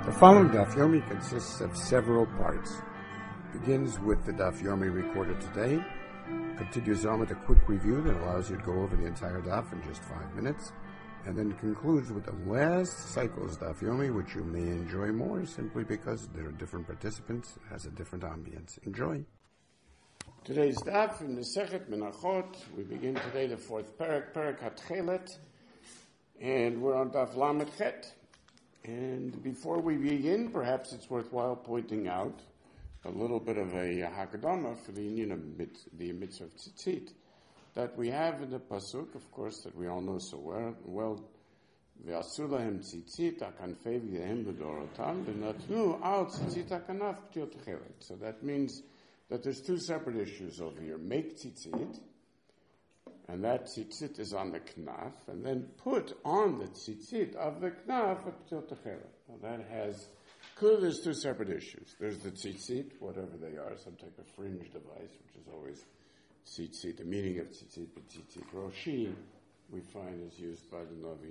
The following Daf Yomi consists of several parts. It begins with the Daf Yomi recorded today, continues on with a quick review that allows you to go over the entire Daf in just 5 minutes, and then concludes with the last cycle's Daf Yomi, which you may enjoy more simply because there are different participants. It has a different ambience. Enjoy. Today's Daf in the Sechet Menachot. We begin today the fourth Perek HaTchelet, and we're on Daf Lamed Chet. And before we begin, perhaps it's worthwhile pointing out a little bit of a Hakadama for the union of the mitzvah of tzitzit that we have in the pasuk, of course, that we all know so well. Ve'asu lahem tzitzit akanfei v'yehem b'dorotam v'natnu al tzitzit akanaf p'til techelet. So that means that there's two separate issues over here. Make tzitzit, and that tzitzit is on the knaf, and then put on the tzitzit of the knaf a p'til techelet. Now that has, clearly there's two separate issues. There's the tzitzit, whatever they are, some type of fringe device, which is always tzitzit. The meaning of tzitzit, but tzitzit roshi, we find is used by the Navi.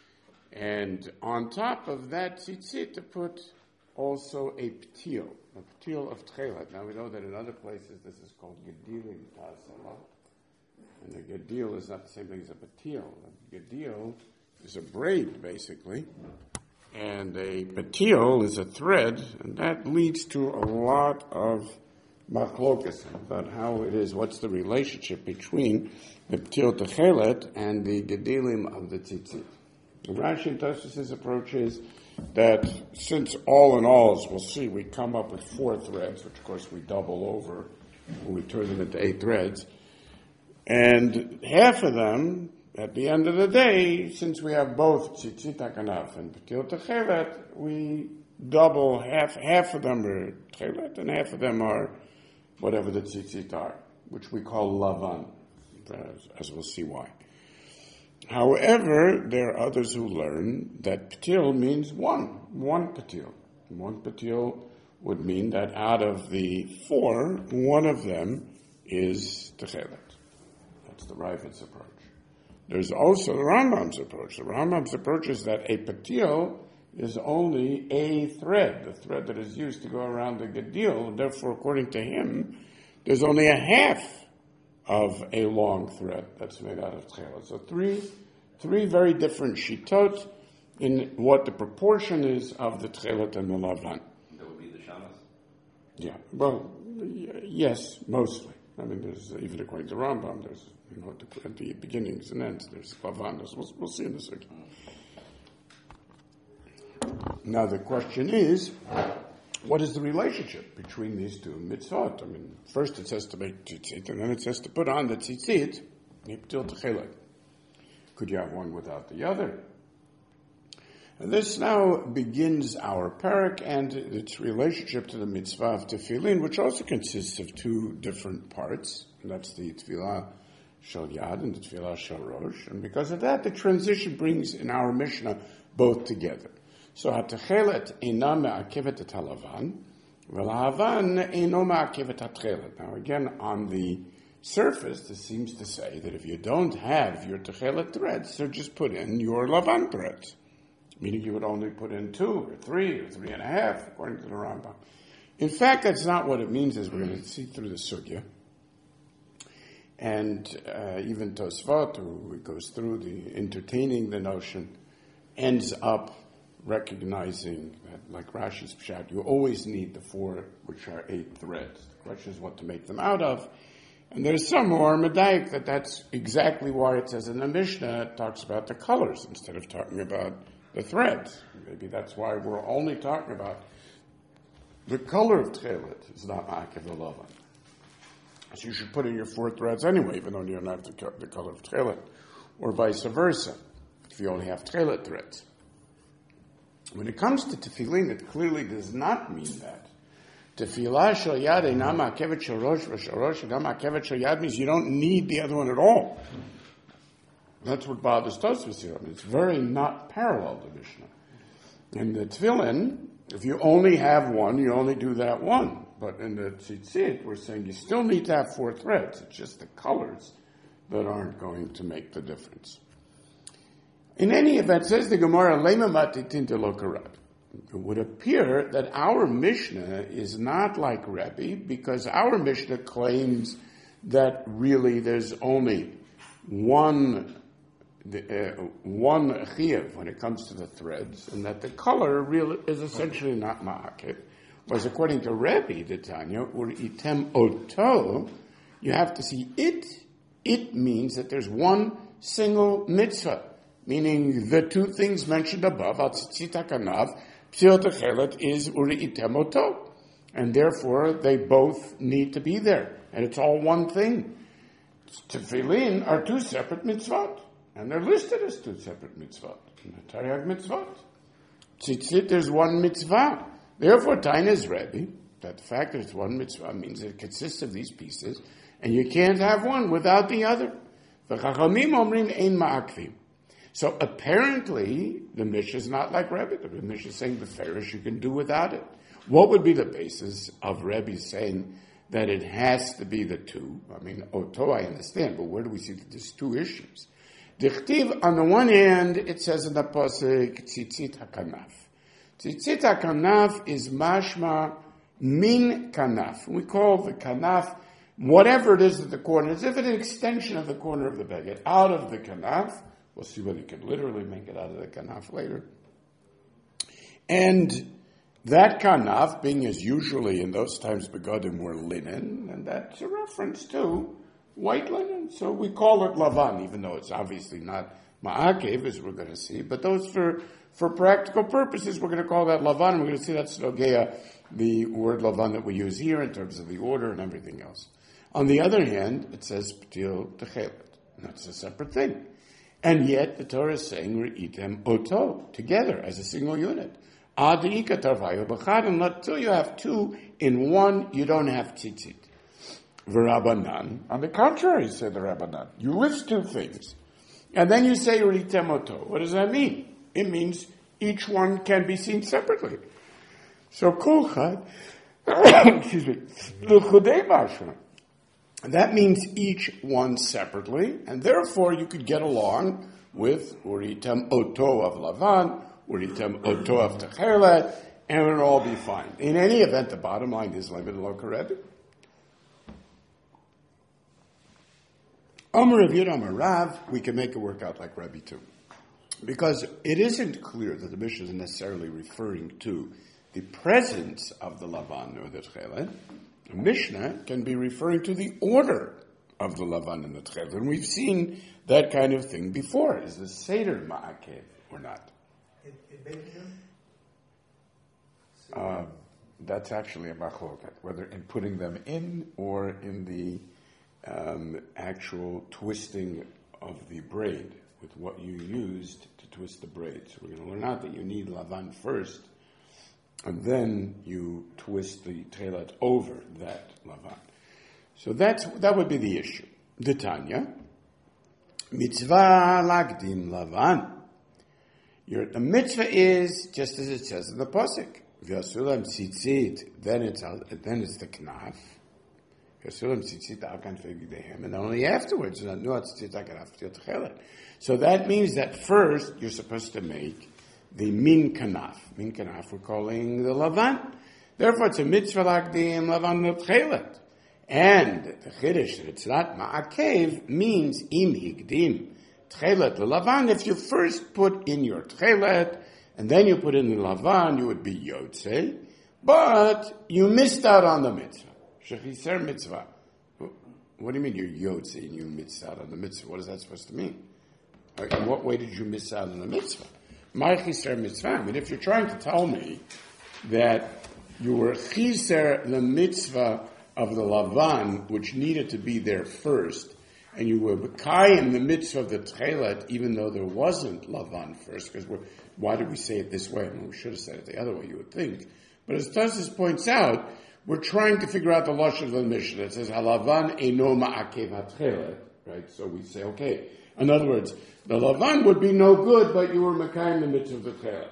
And on top of that tzitzit to put also a p'til of techelet. Now we know that in other places this is called gedilim ta'asala. And a gedil is not the same thing as a patil. A gedil is a braid, basically. And a patil is a thread, and that leads to a lot of machlokas about how it is, what's the relationship between the p'til techelet and the gedilim of the tzitzit. And Rashi and Tosfos' approach is that since all in all, as we'll see, we come up with 4 threads, which of course we double over when we turn them into 8 threads, and half of them, at the end of the day, since we have both tzitzit hakanaf and p'til techelet, we double half of them are techelet, and half of them are whatever the tzitzit are, which we call lavan, as we'll see why. However, there are others who learn that p'til means one p'til. One p'til would mean that out of the 4, one of them is techelet. That's the Ravid's approach. There's also the Rambam's approach. The Rambam's approach is that a patil is only a thread, the thread that is used to go around the gedil, and therefore, according to him, there's only a half of a long thread that's made out of techelet. So three very different shitot in what the proportion is of the techelet and the lavan. That would be the shamas? Yeah, well, yes, mostly. I mean, there's, even according to Rambam, there's, at the beginnings and ends, there's Lavanas. We'll see in a second. Now, the question is, what is the relationship between these two mitzvot? I mean, first it says to make tzitzit, and then it says to put on the tzitzit, p'til techelet. Could you have one without the other? And this now begins our parak and its relationship to the mitzvah of tefillin, which also consists of 2 different parts. And that's the tefillah shel yad and the tefillah shel rosh. And because of that, the transition brings in our Mishnah both together. So hatechelet eina me'akevet et halavan, v'lahavan eino me'akevet hatchelet. Now again, on the surface, this seems to say that if you don't have your techelet threads, so just put in your lavan threads. Meaning you would only put in 2 or 3 or 3.5, according to the Rambam. In fact, that's not what it means, as we're going to see through the sugya. And even Tosfot, who goes through the entertaining the notion, ends up recognizing that, like Rashi's pshat, you always need the 4, which are 8 threads. The question is what to make them out of. And there's some who are medayik that that's exactly why it says in the Mishnah, it talks about the colors instead of talking about the threads. Maybe that's why we're only talking about the color of techelet. It's not ma'akev lavan. So you should put in your 4 threads anyway, even though you don't have the color of techelet, or vice versa, if you only have techelet threads. When it comes to tefillin, it clearly does not mean that. Tefillah shel yad eina ma'akevet shel rosh v'shel rosh eina ma'akevet shel yad means you don't need the other one at all. That's what bothers Tosfos here. I mean, it's very not parallel to Mishnah. In the tefillin, if you only have one, you only do that one. But in the tzitzit, we're saying you still need to have 4 threads. It's just the colors that aren't going to make the difference. In any event, says the Gemara, Lema matitin de lo karat. it would appear that our Mishnah is not like Rebbe, because our Mishnah claims that really there's only one chiyuv when it comes to the threads, and that the color really is essentially not ma'akev. Whereas according to Rebbe, the Tanya, item oto, you have to see it. It means that there's one single mitzvah, meaning the two things mentioned above, atzitzit hakanav, p'tiot hachelet, is item oto. And therefore, they both need to be there. And it's all one thing. Tefillin are two separate mitzvot. And they're listed as two separate mitzvot. Taryag mitzvot. Tzitzit, there's one mitzvah. Therefore, Taina is Rebbe, that the fact that it's one mitzvah means that it consists of these pieces, and you can't have one without the other. V'chachamim omrim ein ma'akvim. So apparently, the Mishnah is not like Rebbe. The Mishnah is saying the Farish you can do without it. What would be the basis of Rebbe saying that it has to be the two? I mean, Oto I understand, but where do we see that there's two issues? Dichtiv, on the one hand, it says in the Pasuk, Tzitzit HaKanaf. Tzitzit HaKanaf is mashma min kanaf. We call the kanaf, whatever it is at the corner, as if it's an extension of the corner of the beged, out of the kanaf. We'll see whether you can literally make it out of the kanaf later. And that kanaf, being as usually in those times begadim were linen, and that's a reference to white linen. So we call it lavan, even though it's obviously not ma'akev, as we're going to see. But those for practical purposes, we're going to call that lavan, and we're going to see that's nogeya, the word lavan that we use here in terms of the order and everything else. On the other hand, it says p'til techelet. That's a separate thing. And yet, the Torah is saying, re'item oto, together, as a single unit. Until you have two in one, you don't have tzitzit. V'Rabbanan, on the contrary, said the Rabbanan, you list two things, and then you say re'item oto. What does that mean? It means each one can be seen separately. So kulchad, excuse me, l'chudei mashma. That means each one separately, and therefore you could get along with uritem oto of Lavan, uritem oto of Techelet, and it would all be fine. In any event, the bottom line is limited loka Rebbe. Omer Rav Yud Omer Rav, we can make it work out like Rebbe too. Because it isn't clear that the Mishnah is necessarily referring to the presence of the Lavan or the Techelet. The Mishnah can be referring to the order of the Lavan and the Techelet. And we've seen that kind of thing before. Is the Seder Ma'akev or not? That's actually a machloket, whether in putting them in or in the actual twisting of the braid with what you used to twist the braid. So we're going to learn out that you need Lavan first, and then you twist the Techelet over that Lavan. So that would be the issue. The Tanya, mitzvah lagdim Lavan. The mitzvah is just as it says in the pasuk. V'asulam tzitzit. Then it's the knaf. V'asulam tzitzit alkan fegidehem, and only afterwards tzitzit akanaf techelet. So that means that first you're supposed to make the min kanaf. Min kanaf we're calling the Lavan. Therefore it's a mitzvah lagdim Lavan techelet. And the chiddush that it's not ma'akev means im higdim techelet Lavan. If you first put in your techelet and then you put in the Lavan, you would be yotze, but you missed out on the mitzvah. Shechiser mitzvah. What do you mean you're yotze and you missed out on the mitzvah? What is that supposed to mean? In what way did you miss out on the mitzvah? My chiser mitzvah. I mean, if you're trying to tell me that you were chiser the mitzvah of the Lavan, which needed to be there first, and you were b'kayim the mitzvah of the Techelet, even though there wasn't Lavan first, because why did we say it this way? I mean, we should have said it the other way, you would think. But as Tosfos points out, we're trying to figure out the lashon of the Mishnah. It says, Halavan eino ma'akev ha'techelet, right? So we say, okay. In other words, the Lavan would be no good, but you were b'kayim the mitzvah of the Techelet.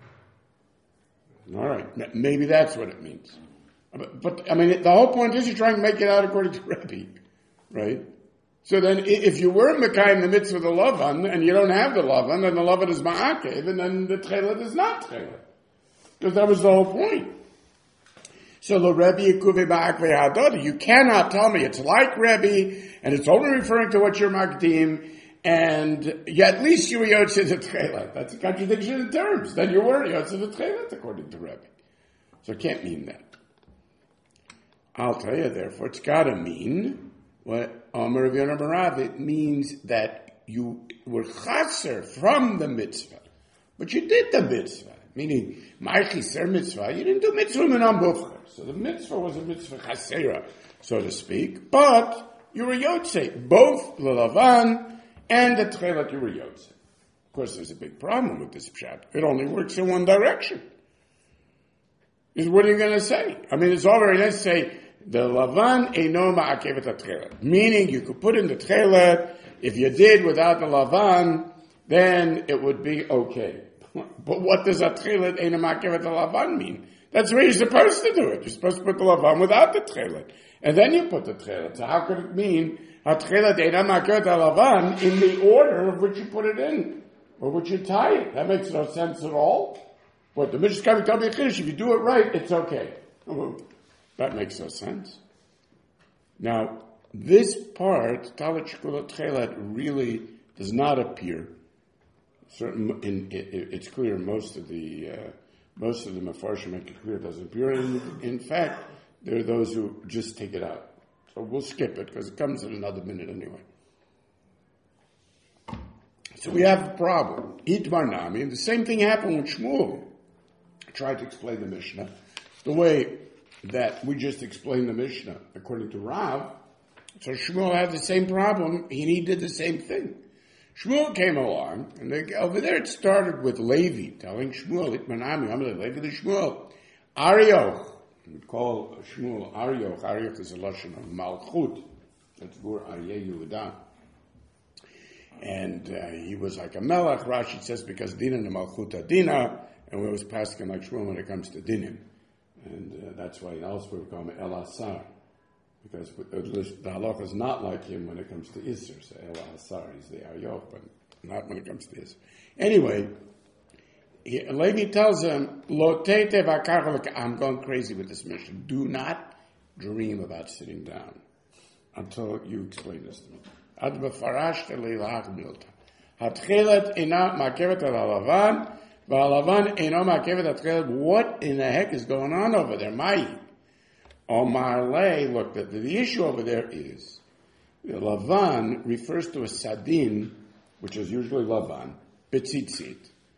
All right, maybe that's what it means. But I mean, the whole point is you're trying to make it out according to Rebbe, right? So then, if you were Mekayim the mitzvah of the Lavan, and you don't have the Lavan, then the Lavan is Ma'akev, and then the Techelet is not Techelet. Because that was the whole point. So the Rebbe Yekuve Ba'akvei Hadodi, you cannot tell me it's like Rebbe, and it's only referring to what you're Makdim, and yet at least you were Yotze the Tchelet. That's a contradiction in terms. Then you were Yotze the Tchelet, according to Rebbe. So it can't mean that. I'll tell you, therefore, it's got to mean what Amar Rav Yonah Barav. It means that you were chaser from the mitzvah, but you did the mitzvah. Meaning, my chiser mitzvah, you didn't do mitzvah minam bufcher. So the mitzvah was a mitzvah chasera, so to speak, but you were yotze, both the Lavan and the Tchelet you were yotze. Of course, there's a big problem with this pshat. It only works in one direction. What are you going to say? I mean, it's all very nice to say, the Lavan eino ma'akevet ha-Tchelet. Meaning, you could put in the Tchelet, if you did without the Lavan, then it would be okay. But what does ha-Tchelet eino ma'akevet ha-Lavan mean? That's where you're supposed to do it. You're supposed to put the Lavan without the Tchelet. And then you put the Tchelet. So how could it mean ha-Tchelet eino ma'akevet ha-Lavan in the order of which you put it in? Or which you tie it? That makes no sense at all. But the Mishnah coming to tell me, if you do it right, it's okay. Well, that makes no sense. Now, this part, Talit Shekulat Tchelet, really does not appear. It's clear most of the Mefarshim make it clear it doesn't appear. In fact, there are those who just take it out. So we'll skip it because it comes in another minute anyway. So we have a problem. Itmar Nami, and the same thing happened with Shmuel. I tried to explain the Mishnah the way that we just explained the Mishnah according to Rav. So Shmuel had the same problem, and he did the same thing. Shmuel came along, and over there it started with Levi, telling Shmuel, Itmanami, I'm going to Levi the Shmuel, Arioch, we call Shmuel Arioch. Arioch is a lashon of Malchut. That's Gur Aryeh Yehuda. And he was like a melech, Rashi says, because Dinan and Malchut Adina, and we always pass him like Shmuel when it comes to Dinim. And that's why elsewhere we call him El Asar. Because the halacha is not like him when it comes to Isser. So El Asar, he's the Arioch, but not when it comes to Isser. Anyway, Levi tells him, I'm going crazy with this mission. Do not dream about sitting down until you explain this to me. Ad befarashta leilach milta. Hatchelet ina makevet al halavan, v'halavan ina makevet hatchelet. What in the heck is going on over there? Mai. Omar Le, look, the issue over there is, the Lavan refers to a sadin, which is usually Lavan, betzitzit.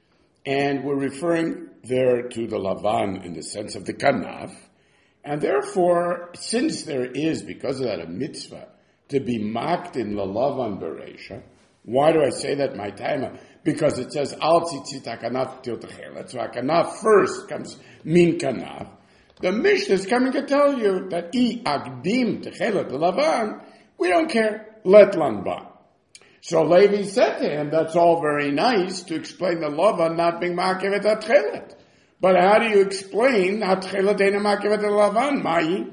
And we're referring there to the Lavan in the sense of the kanaf. And therefore, since there is, because of that, a mitzvah, to be mocked in the Lavan Bereisha, why do I say that, my timer? Because it says, al tzitzit hakanaf til techelet. So hakanaf first comes min kanaf. The Mishnah is coming to tell you that I agdim techelet Lavan, we don't care, let lanba. So Levi said to him, that's all very nice to explain the Lavan not being makevet atchelet. But how do you explain atchelet eina makevet Lavan, mai?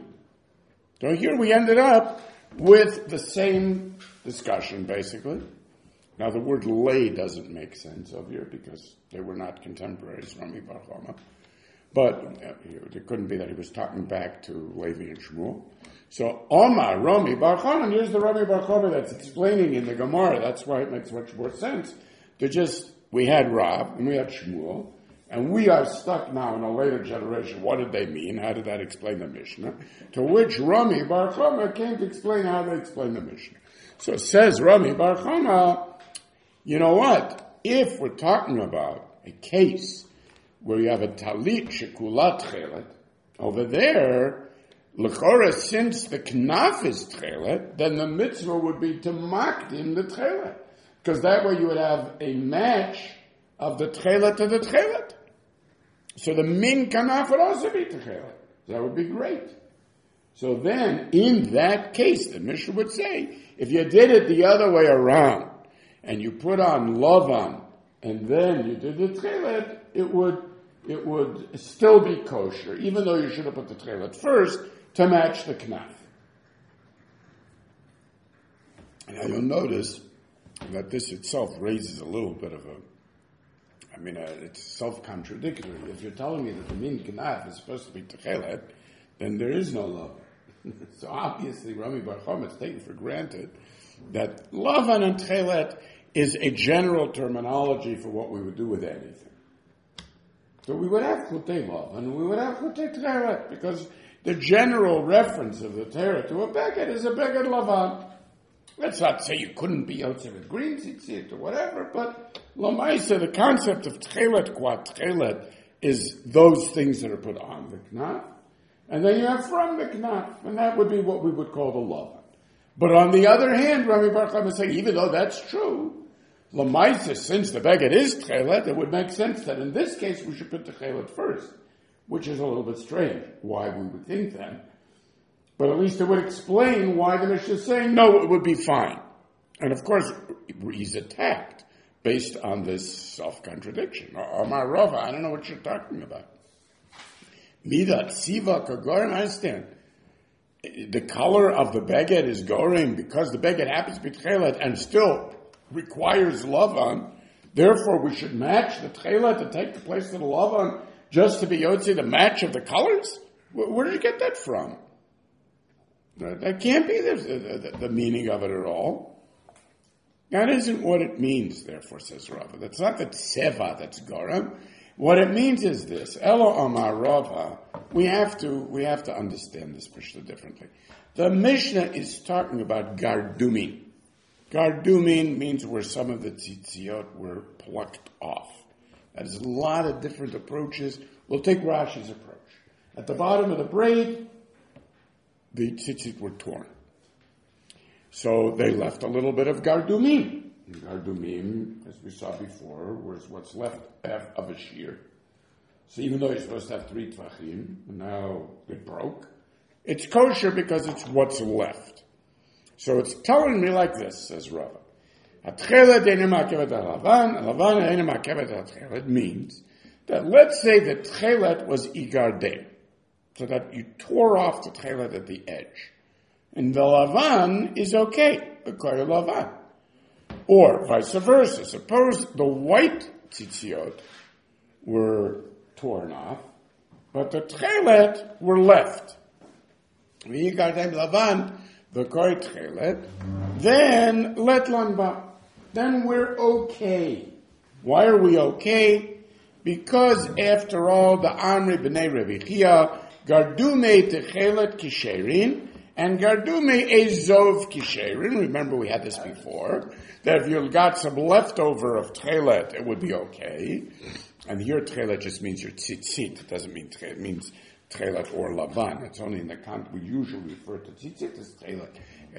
So here we ended up with the same discussion, basically. Now the word lay doesn't make sense over here because they were not contemporaries, Rami Bar Chama. But it couldn't be that he was talking back to Levi and Shmuel. So Omar, Rami Bar Chama, here's the Rami Bar Chama that's explaining in the Gemara. That's why it makes much more sense to we had Rav and we had Shmuel, and we are stuck now in a later generation. What did they mean? How did that explain the Mishnah? To which Rami Bar Chama came to explain how they explain the Mishnah. So it says Rami Bar Chama, you know what? If we're talking about a case where you have a talit shekulat tchelet, over there, l'chora, since the knaf is tchelet, then the mitzvah would be to makdim the tchelet. Because that way you would have a match of the tchelet to the tchelet. So the min kanaf would also be tchelet. That would be great. So then, in that case, the Mishnah would say, if you did it the other way around, and you put on lavan, and then you did the tchelet, it would still be kosher, even though you should have put the tchelet first to match the knaf. Now you'll notice that this itself raises a little bit of I mean, it's self-contradictory. If you're telling me that the min knaf is supposed to be techelet, then there is no love. So obviously, Rami Bar Chama is taken for granted that lavan and techelet is a general terminology for what we would do with anything. So we would have chutei lavan and we would have chutei techelet because the general reference of the Torah to a beged is a beged lavan. Let's not say you couldn't be outside with green tzitzit or whatever, but Lamaisa, the concept of tchelet, qua tchelet, is those things that are put on the knaf, and then you have from the knaf, and that would be what we would call the lavan. But on the other hand, Rami Bar Chama is saying, even though that's true, Lamaisa, since the beged is tchelet, it would make sense that in this case we should put the tchelet first, which is a little bit strange, why we would think that. But at least it would explain why the Mishnah is saying, no, it would be fine. And of course, he's attacked based on this self-contradiction. Omar Rava, I don't know what you're talking about. Midat siva kagorim, I understand. The color of the beged is gorim because the beged happens to be tchelet and still requires lavan. Therefore, we should match the tchelet to take the place of the lavan just to be yotzi the match of the colors? Where did you get that from? That can't be the meaning of it at all. That isn't what it means, therefore, says Rava. That's not the tseva that's garam. What it means is this. Elo amar Rava. We have to understand this Mishnah differently. The Mishnah is talking about gardumin. Gardumin means where some of the tzitziot were plucked off. That is a lot of different approaches. We'll take Rashi's approach. At the bottom of the braid, the tzitzit were torn. So they left a little bit of gardumim. Gardumim, as we saw before, was what's left of a shear. So even though you're supposed to have 3 tvachim, now it broke. It's kosher because it's what's left. So it's telling me like this, says Rava. It means that let's say the tchelet was igardeh, so that you tore off the tchelet at the edge. And the lavan is okay, the koyer lavan. Or vice versa. Suppose the white tzitziot were torn off, but the tchelet were left. Igardeh lavan, the koyer tchelet, then let lanba. Then we're okay. Why are we okay? Because after all, the Amri b'nei Revi Chia, gardume techelet kisherin, and gardume ezov kisherin. Remember we had this before, that if you got some leftover of techelet, it would be okay. And here techelet just means your tzitzit. It doesn't mean techelet, it means techelet or lavan. It's only in the context, we usually refer to tzitzit as techelet.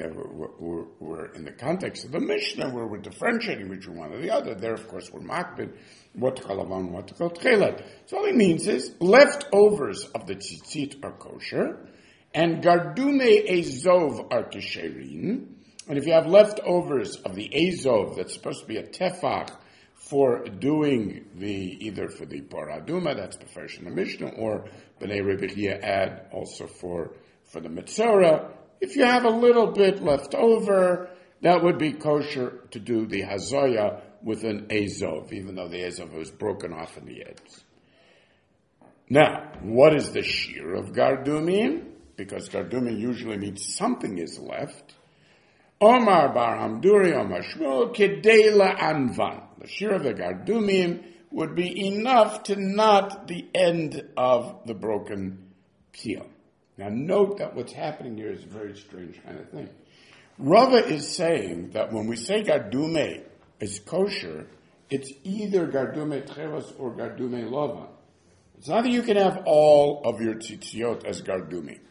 We're in the context of the Mishnah where we're differentiating between one or the other. There, of course, we're makbid, what to call lavan, what to call techelet. So all he means is leftovers of the tzitzit are kosher, and gardume ezov are kisherin. And if you have leftovers of the ezov that's supposed to be a tefach for doing either for the paraduma, that's Beferish in the Mishnah, or B'nai Rebbe Chia add also for the Metzora. If you have a little bit left over, that would be kosher to do the hazoya with an ezov, even though the ezov was broken off in the edges. Now, what is the shear of gardumim? Because gardumim usually means something is left. Omar bar Hamduri, Omar Shmuel, kedei la'anvan. The shear of the gardumim would be enough to knot the end of the broken peel. Now note that what's happening here is a very strange kind of thing. Rava is saying that when we say gardume is kosher, it's either gardume tchelos or gardume lavan. It's not that you can have all of your tzitziot as gardume.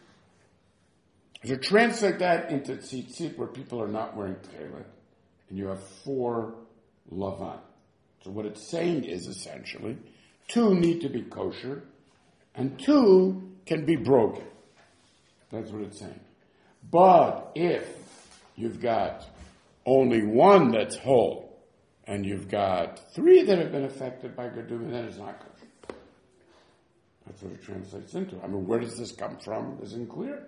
To translate that into tzitzit where people are not wearing tchelet, and you have 4 lavan. So what it's saying is essentially 2 need to be kosher, and 2 can be broken. That's what it's saying. But if you've got only 1 that's whole, and you've got 3 that have been affected by gardumim, then it's not kosher. That's what it translates into. I mean, where does this come from? Isn't clear.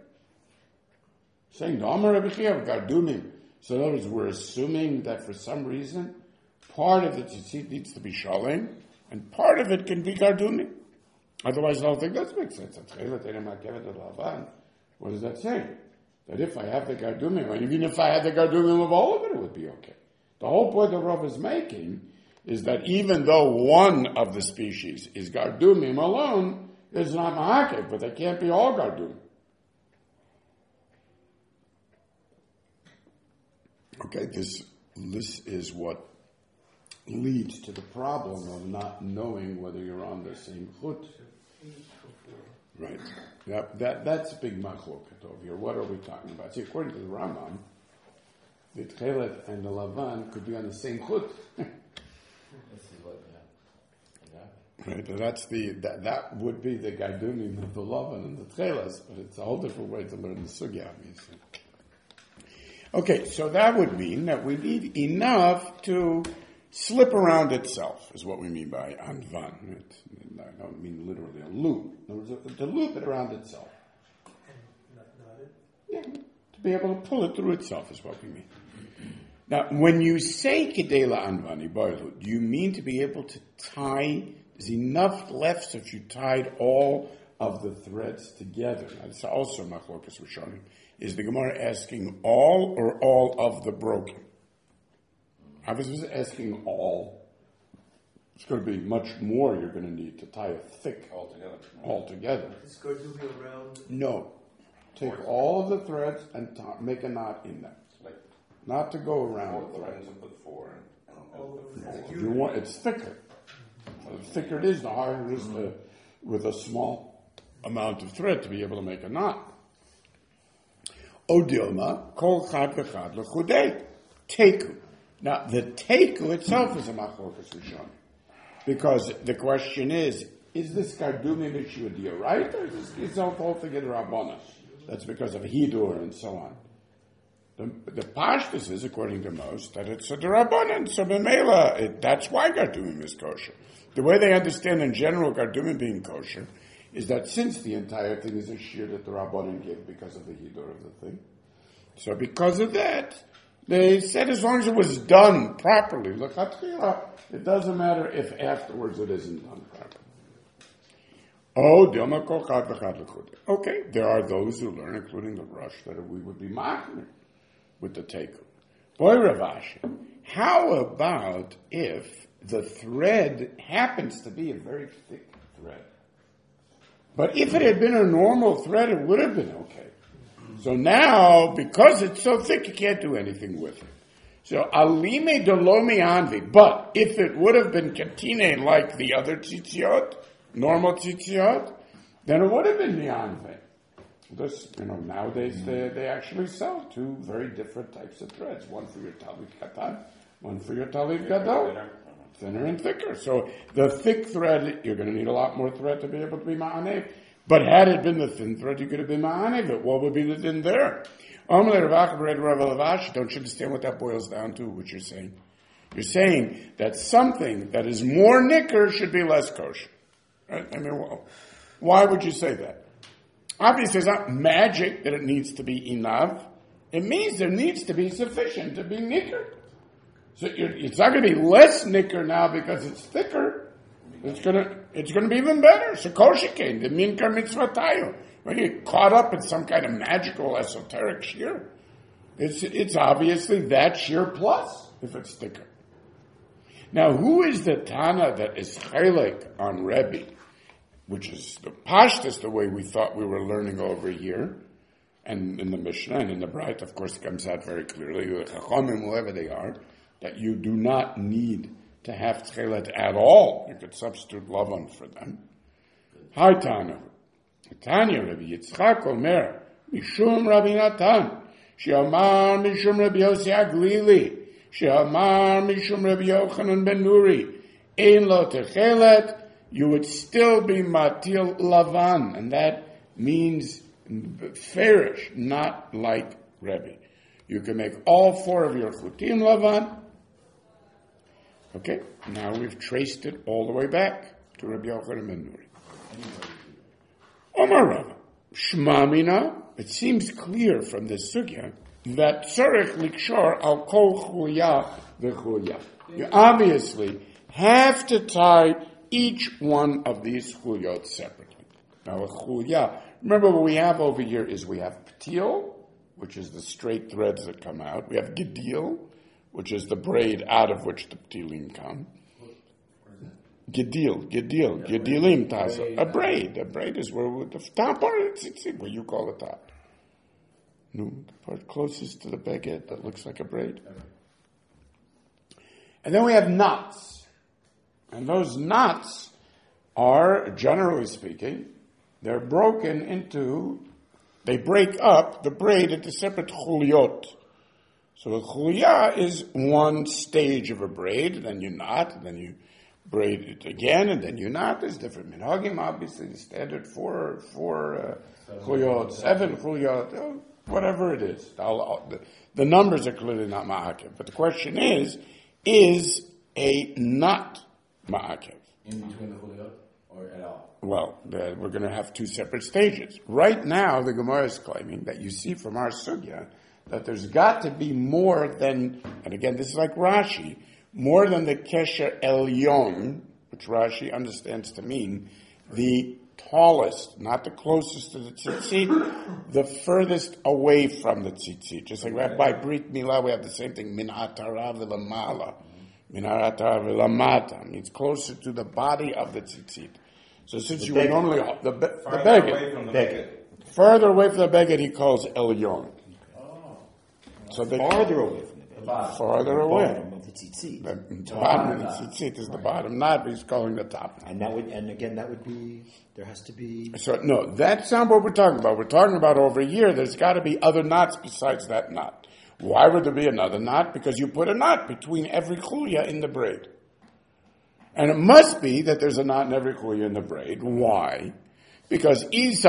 Saying the Amar Rebbe Chia of gardumim. So in other words, we're assuming that for some reason, part of the tzitzit needs to be shalem, And part of it can be Gardumi. Otherwise, the whole thing doesn't make sense. What does that say? That if I have the Gardumi, or even if I had the Gardumi of all of it, it would be okay. The whole point the Rav is making is that even though one of the species is Gardumim alone, it's not Mahakev, but they can't be all Gardumim. Okay, this is what leads to the problem of not knowing whether you're on the same chut. Right. That's a big machloket over here. What are we talking about? See, according to the Rambam, the Tchelet and the Lavan could be on the same chut. Right, that would be the Gardumim of the Lavan and the Tcheles, but it's a whole different way to learn the Sugya, obviously. Okay, so that would mean that we need enough to slip around itself, is what we mean by anvan. I don't mean literally a loop. To loop it around itself. Yeah, to be able to pull it through itself is what we mean. Now, when you say kedela anvani boilu, do you mean to be able to tie? There's enough left so if you tied all of the threads together. Now, it's also machlokas rishonim. Is the Gemara asking all or all of the broken? I was asking all. It's going to be much more you're going to need to tie it thick altogether. Is Gardumi around? No. Take all of the threads and make a knot in them. Not to go around the threads. If you want, it's thicker. The thicker it is, the harder it is with a small amount of thread to be able to make a knot. Odilma, kol chad v'chad l'chudei. Teku. Now, the teku itself is a machlokas rishon. Because the question is this Gardumi issue a dioraita, or is this itself altogether Rabbana? That's because of Hidur and so on. The pashtus is, according to most, that it's a D'Rabbanan, so B'meila, that's why Gardumim is kosher. The way they understand in general Gardumim being kosher is that since the entire thing is a shear that the Rabbanan give because of the Hidur of the thing, so because of that, they said as long as it was done properly, it doesn't matter if afterwards it isn't done properly. Okay, there are those who learn, including the Rosh, that we would be machmir with the teku. Boy, Rav Ashi, how about if the thread happens to be a very thick thread? But if it had been a normal thread, it would have been okay. So now, because it's so thick, you can't do anything with it. So, alime dolomi anvi. But if it would have been katine like the other tzitziot, normal tzitziot, then it would have been mianve. This, nowadays they actually sell two very different types of threads. One for your talit katan, one for your talit gadol. Thinner and thicker. So the thick thread, you're going to need a lot more thread to be able to be ma'anev. But had it been the thin thread, you could have been ma'anev. What would be the thin there? Don't you understand what that boils down to, what you're saying? You're saying that something that is more nicker should be less kosher. Right? I mean, well, why would you say that? Obviously, it's not magic that it needs to be enough. It means there needs to be sufficient to be nicker. So it's not going to be less nicker now because it's thicker. It's going to be even better. So koshikein, the minkar mitzvatayu. When you get caught up in some kind of magical esoteric shear, it's obviously that shear plus if it's thicker. Now, who is the Tana that is chaylik on Rebbe, which is the pashtus, the way we thought we were learning over here, and in the Mishnah and in the Bright, of course, it comes out very clearly, the Chachamim, whoever they are, that you do not need to have tchelet at all. You could substitute lavan for them. Hi, Tana. Tanya Rabbi Yitzchak Omer, Mishum Rabbi Natan, She'amar Mishum Rabbi Yossi Aglili, She'amar Mishum Rabbi Yochanan Ben Nuri, Ein lo techelet, you would still be matil lavan, and that means fairish, not like Rebbe. You can make all four of your chutim lavan. Okay, now we've traced it all the way back to Rabbi Yochanan Ben Nuri. Omar Rava, Shmamina, it seems clear from this sugya that tzarech likshor al kol chulya v'chulya. You obviously have to tie each one of these chulyot separately. Now a chulya, remember what we have over here is we have ptil, which is the straight threads that come out. We have gedil, which is the braid out of which the ptilim come. Gedilim taza. A braid is where the top part, it's what you call the top. No, the part closest to the beged that looks like a braid. And then we have knots. And those knots are, generally speaking, they break up the braid into separate chulyot. So a chulya is one stage of a braid, then you knot, and then you braid it again, and then you knot. There's different minhagim, obviously, the standard four chulyot, 7 chulyot, whatever it is. The numbers are clearly not ma'akev. But the question is a knot ma'akev? In between the chulyot or at all? Well, we're going to have 2 separate stages. Right now, the Gemara is claiming that you see from our sugya that there's got to be more than, and again, this is like Rashi, more than the kesher elyon, which Rashi understands to mean the tallest, not the closest to the tzitzit, the furthest away from the tzitzit. Just like we have by Brit Milah, we have the same thing, min ha'tara v'lamala, min ha'tara v'lamata, means closer to the body of the tzitzit. So since you would normally, the beged, further away from the beged, he calls elyon. So the farther away from the bottom. Farther away. The bottom of the tzitzit. The bottom of the tzitzit is the bottom knot, but he's calling the top. And that would be, there has to be... So, no, that's not what we're talking about. We're talking about over here, there's got to be other knots besides that knot. Why would there be another knot? Because you put a knot between every chulya in the braid. And it must be that there's a knot in every chulya in the braid. Why? Because if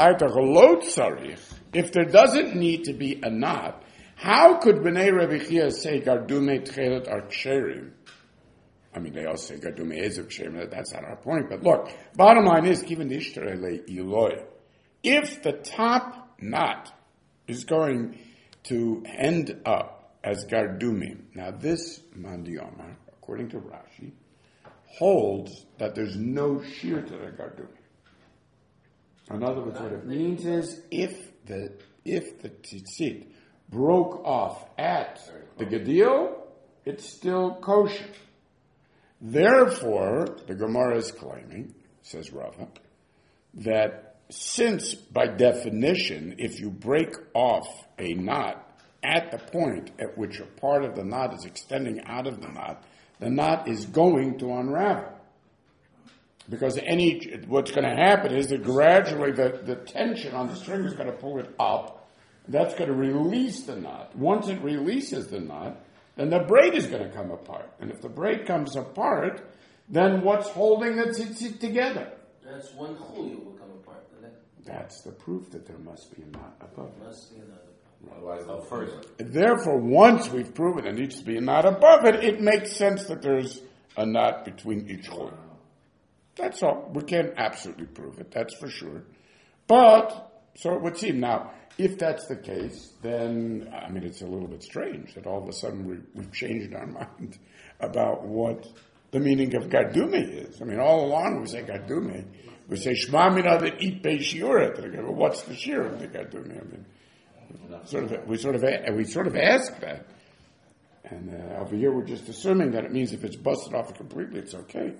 there doesn't need to be a knot, how could Bnei Rabbi Chia say Gardume Tchelet are ksherim? I mean, they all say Gardume Ezev ksherim. That's not our point. But look, bottom line is, given the Ishtarele Eloi, if the top knot is going to end up as Gardumim, now this Mandiyama, according to Rashi, holds that there's no shear to the Gardumim. In other words, what it means is, if the tzitzit broke off at the Gedil, it's still kosher. Therefore, the Gemara is claiming, says Rava, that since by definition, if you break off a knot at the point at which a part of the knot is extending out of the knot is going to unravel. Because what's going to happen is that gradually the tension on the string is going to pull it up. That's going to release the knot. Once it releases the knot, then the braid is going to come apart. And if the braid comes apart, then what's holding the tzitzit together? That's one chulya will come apart. That's the proof that there must be a knot above it. Must be a knot above. Otherwise, further. Therefore, once we've proven there needs to be a knot above it, it makes sense that there's a knot between each chulya. That's all. We can't absolutely prove it, that's for sure. But, so it would seem. Now, if that's the case, then, I mean, it's a little bit strange that all of a sudden we've changed our mind about what the meaning of Gardume is. I mean, all along we say Gardume. We say Shema Mina that eat Bei Shiuret. Well, what's the shear of the Gardume? I mean, we sort of ask that. And over here we're just assuming that it means if it's busted off completely, it's okay.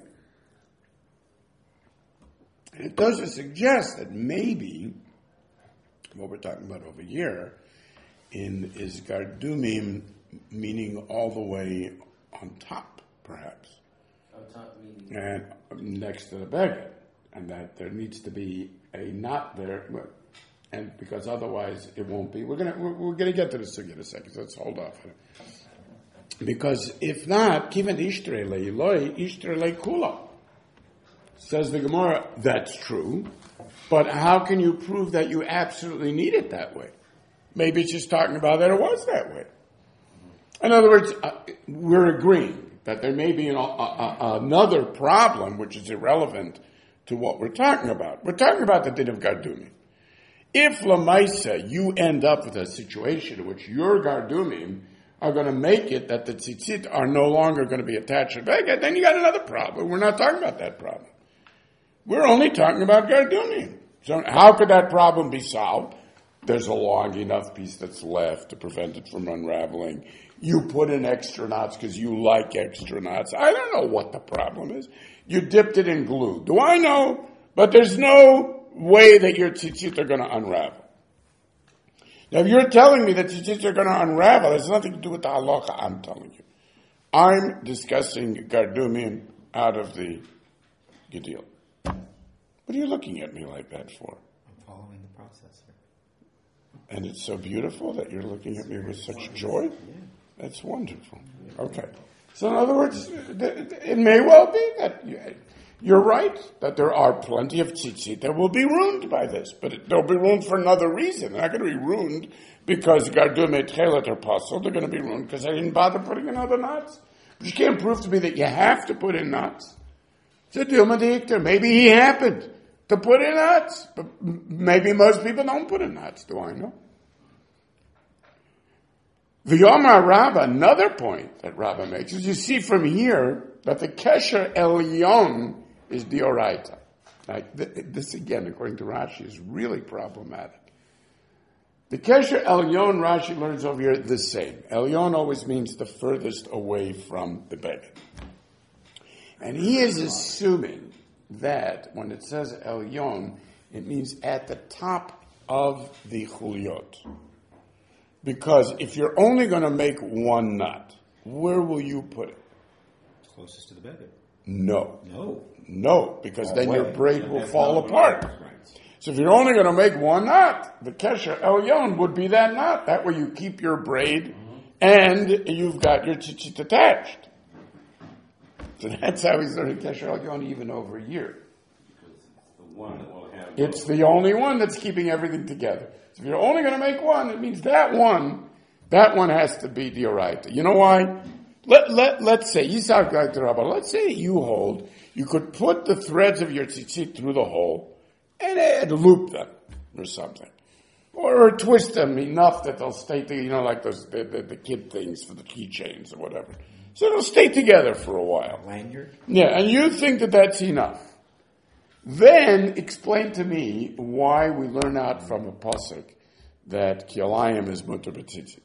And it does suggest that maybe what we're talking about over here is Gardumim, meaning all the way on top, perhaps. On top meaning? And next to the beged. And that there needs to be a knot there, and because otherwise it won't be. We're gonna get to this in a second, so let's hold off. Because if not, kiven ishtrele Eloi, ishtrele kula. Says the Gemara, that's true, but how can you prove that you absolutely need it that way? Maybe it's just talking about that it was that way. In other words, we're agreeing that there may be another problem which is irrelevant to what we're talking about. We're talking about the din of Gardumim. If Lamaisa, you end up with a situation in which your Gardumim are going to make it that the tzitzit are no longer going to be attached to the beged, then you got another problem. We're not talking about that problem. We're only talking about Gardumim. So how could that problem be solved? There's a long enough piece that's left to prevent it from unraveling. You put in extra knots because you like extra knots. I don't know what the problem is. You dipped it in glue. Do I know? But there's no way that your tzitzit are going to unravel. Now, if you're telling me that tzitzit are going to unravel, it has nothing to do with the halacha, I'm telling you. I'm discussing Gardumim out of the Gedil. What are you looking at me like that for? I'm following the process. And it's so beautiful that you're looking at me with such joy? Yeah. That's wonderful. Okay. So in other words, it may well be that you're right, that there are plenty of tzitzit that will be ruined by this, but they'll be ruined for another reason. They're not going to be ruined because Gardumei Tchelet are puzzled. They're going to be ruined because I didn't bother putting in other knots. But you can't prove to me that you have to put in knots. It's a Dilma Dictor. Maybe he happened to put in knots, but maybe most people don't put in knots. Do I know? The Yomar Rabbah, another point that Rabbah makes, is you see from here that the Kesher Elyon is Dioraita. This again, according to Rashi, is really problematic. The Kesher Elyon, Rashi learns over here the same. Elyon always means the furthest away from the beged. And he is assuming that when it says Elyon, it means at the top of the chuliot. Because if you're only going to make one knot, where will you put it? Closest to the beged. No, because then your braid will fall apart. So if you're only going to make one knot, the Kesher Elyon would be that knot. That way you keep your braid and you've got your tzitzit attached. So that's how he's learning Kesher Elyon even over a year. It's the only one that's keeping everything together. So if you're only going to make one, it means that one has to be Dioraita. You know why? Let's say, let's say you hold, you could put the threads of your tzitzit through the hole and loop them or something. Or twist them enough that they'll stay together, like those, the kid things for the keychains or whatever. So they'll stay together for a while. Lanyard? Yeah, and you think that that's enough. Then explain to me why we learn out from a pasuk that kilayim is mutar b'tzitzit.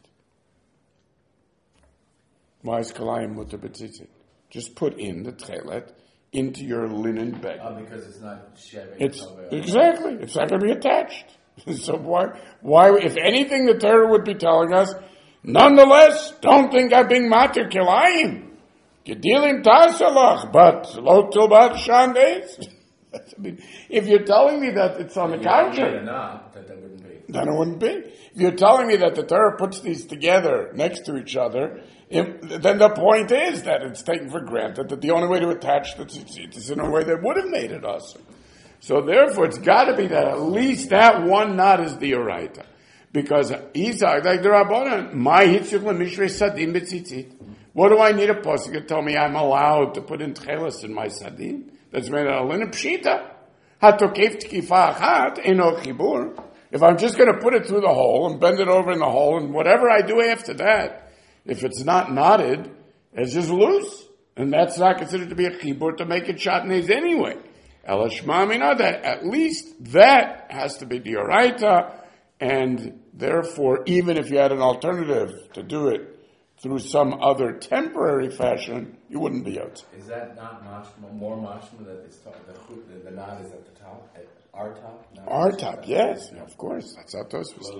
Why is kilayim mutar b'tzitzit? Just put in the tchelet into your linen bag. Because it's not sheving. Exactly. It's not going to be attached. So why? If anything, the Torah would be telling us, nonetheless, don't think I'm being matir kilayim. Gedilim tasalach, but lo till bad shan days. I mean, if you're telling me that it's on the contrary, then it wouldn't be. If you're telling me that the Torah puts these together next to each other, then the point is that it's taken for granted that the only way to attach the tzitzit is in a way that would have made it awesome. So therefore, it's got to be that at least that one knot is the Dioraita. Because Isaac, like the Rabbanan, my hitzuk lemishrei sadim b'tzitzit. What do I need a pasuk to tell me I'm allowed to put in tcheles in my sadim? That's made out of linen pshita. Hatokef tkifa achat eno chibur. If I'm just going to put it through the hole and bend it over in the hole, and whatever I do after that, if it's not knotted, it's just loose, and that's not considered to be a chibur to make it shatnez anyway. Elashma mina, that at least that has to be dioraita, and therefore, even if you had an alternative to do it through some other temporary fashion, you wouldn't be out. Is that not more mashma that it's the knot is at the top, at our top? Our top, yes, of course. That's how those was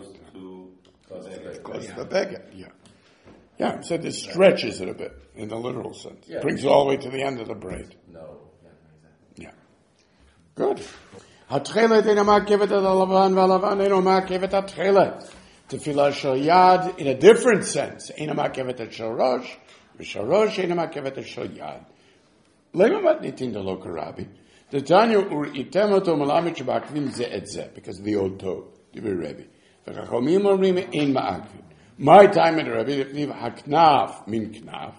close to the beged. Yeah, so this stretches it a bit in the literal sense. Yeah. Brings it all the way to the end of the braid. No. Yeah. Good. Hatchelet ena ma'akevet ad halavan v'halavan eno ma'akevet hatchelet. Tefillah shel yad in a different sense. Ena ma'akevet ad shel rosh, v'shel rosh ena ma'akevet ad shel yad. Lema matnitin de lo karabi. The Tanya ur item oto malamit sheba'akvim ze et ze, because of the old Tov, the Rebbe. V'chachomim orim ein ma'akvim. My time in the Rebbe, haknaf min knaf,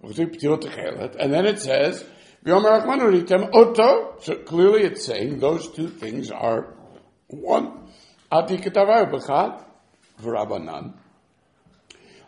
and then it says, so clearly it's saying those two things are one.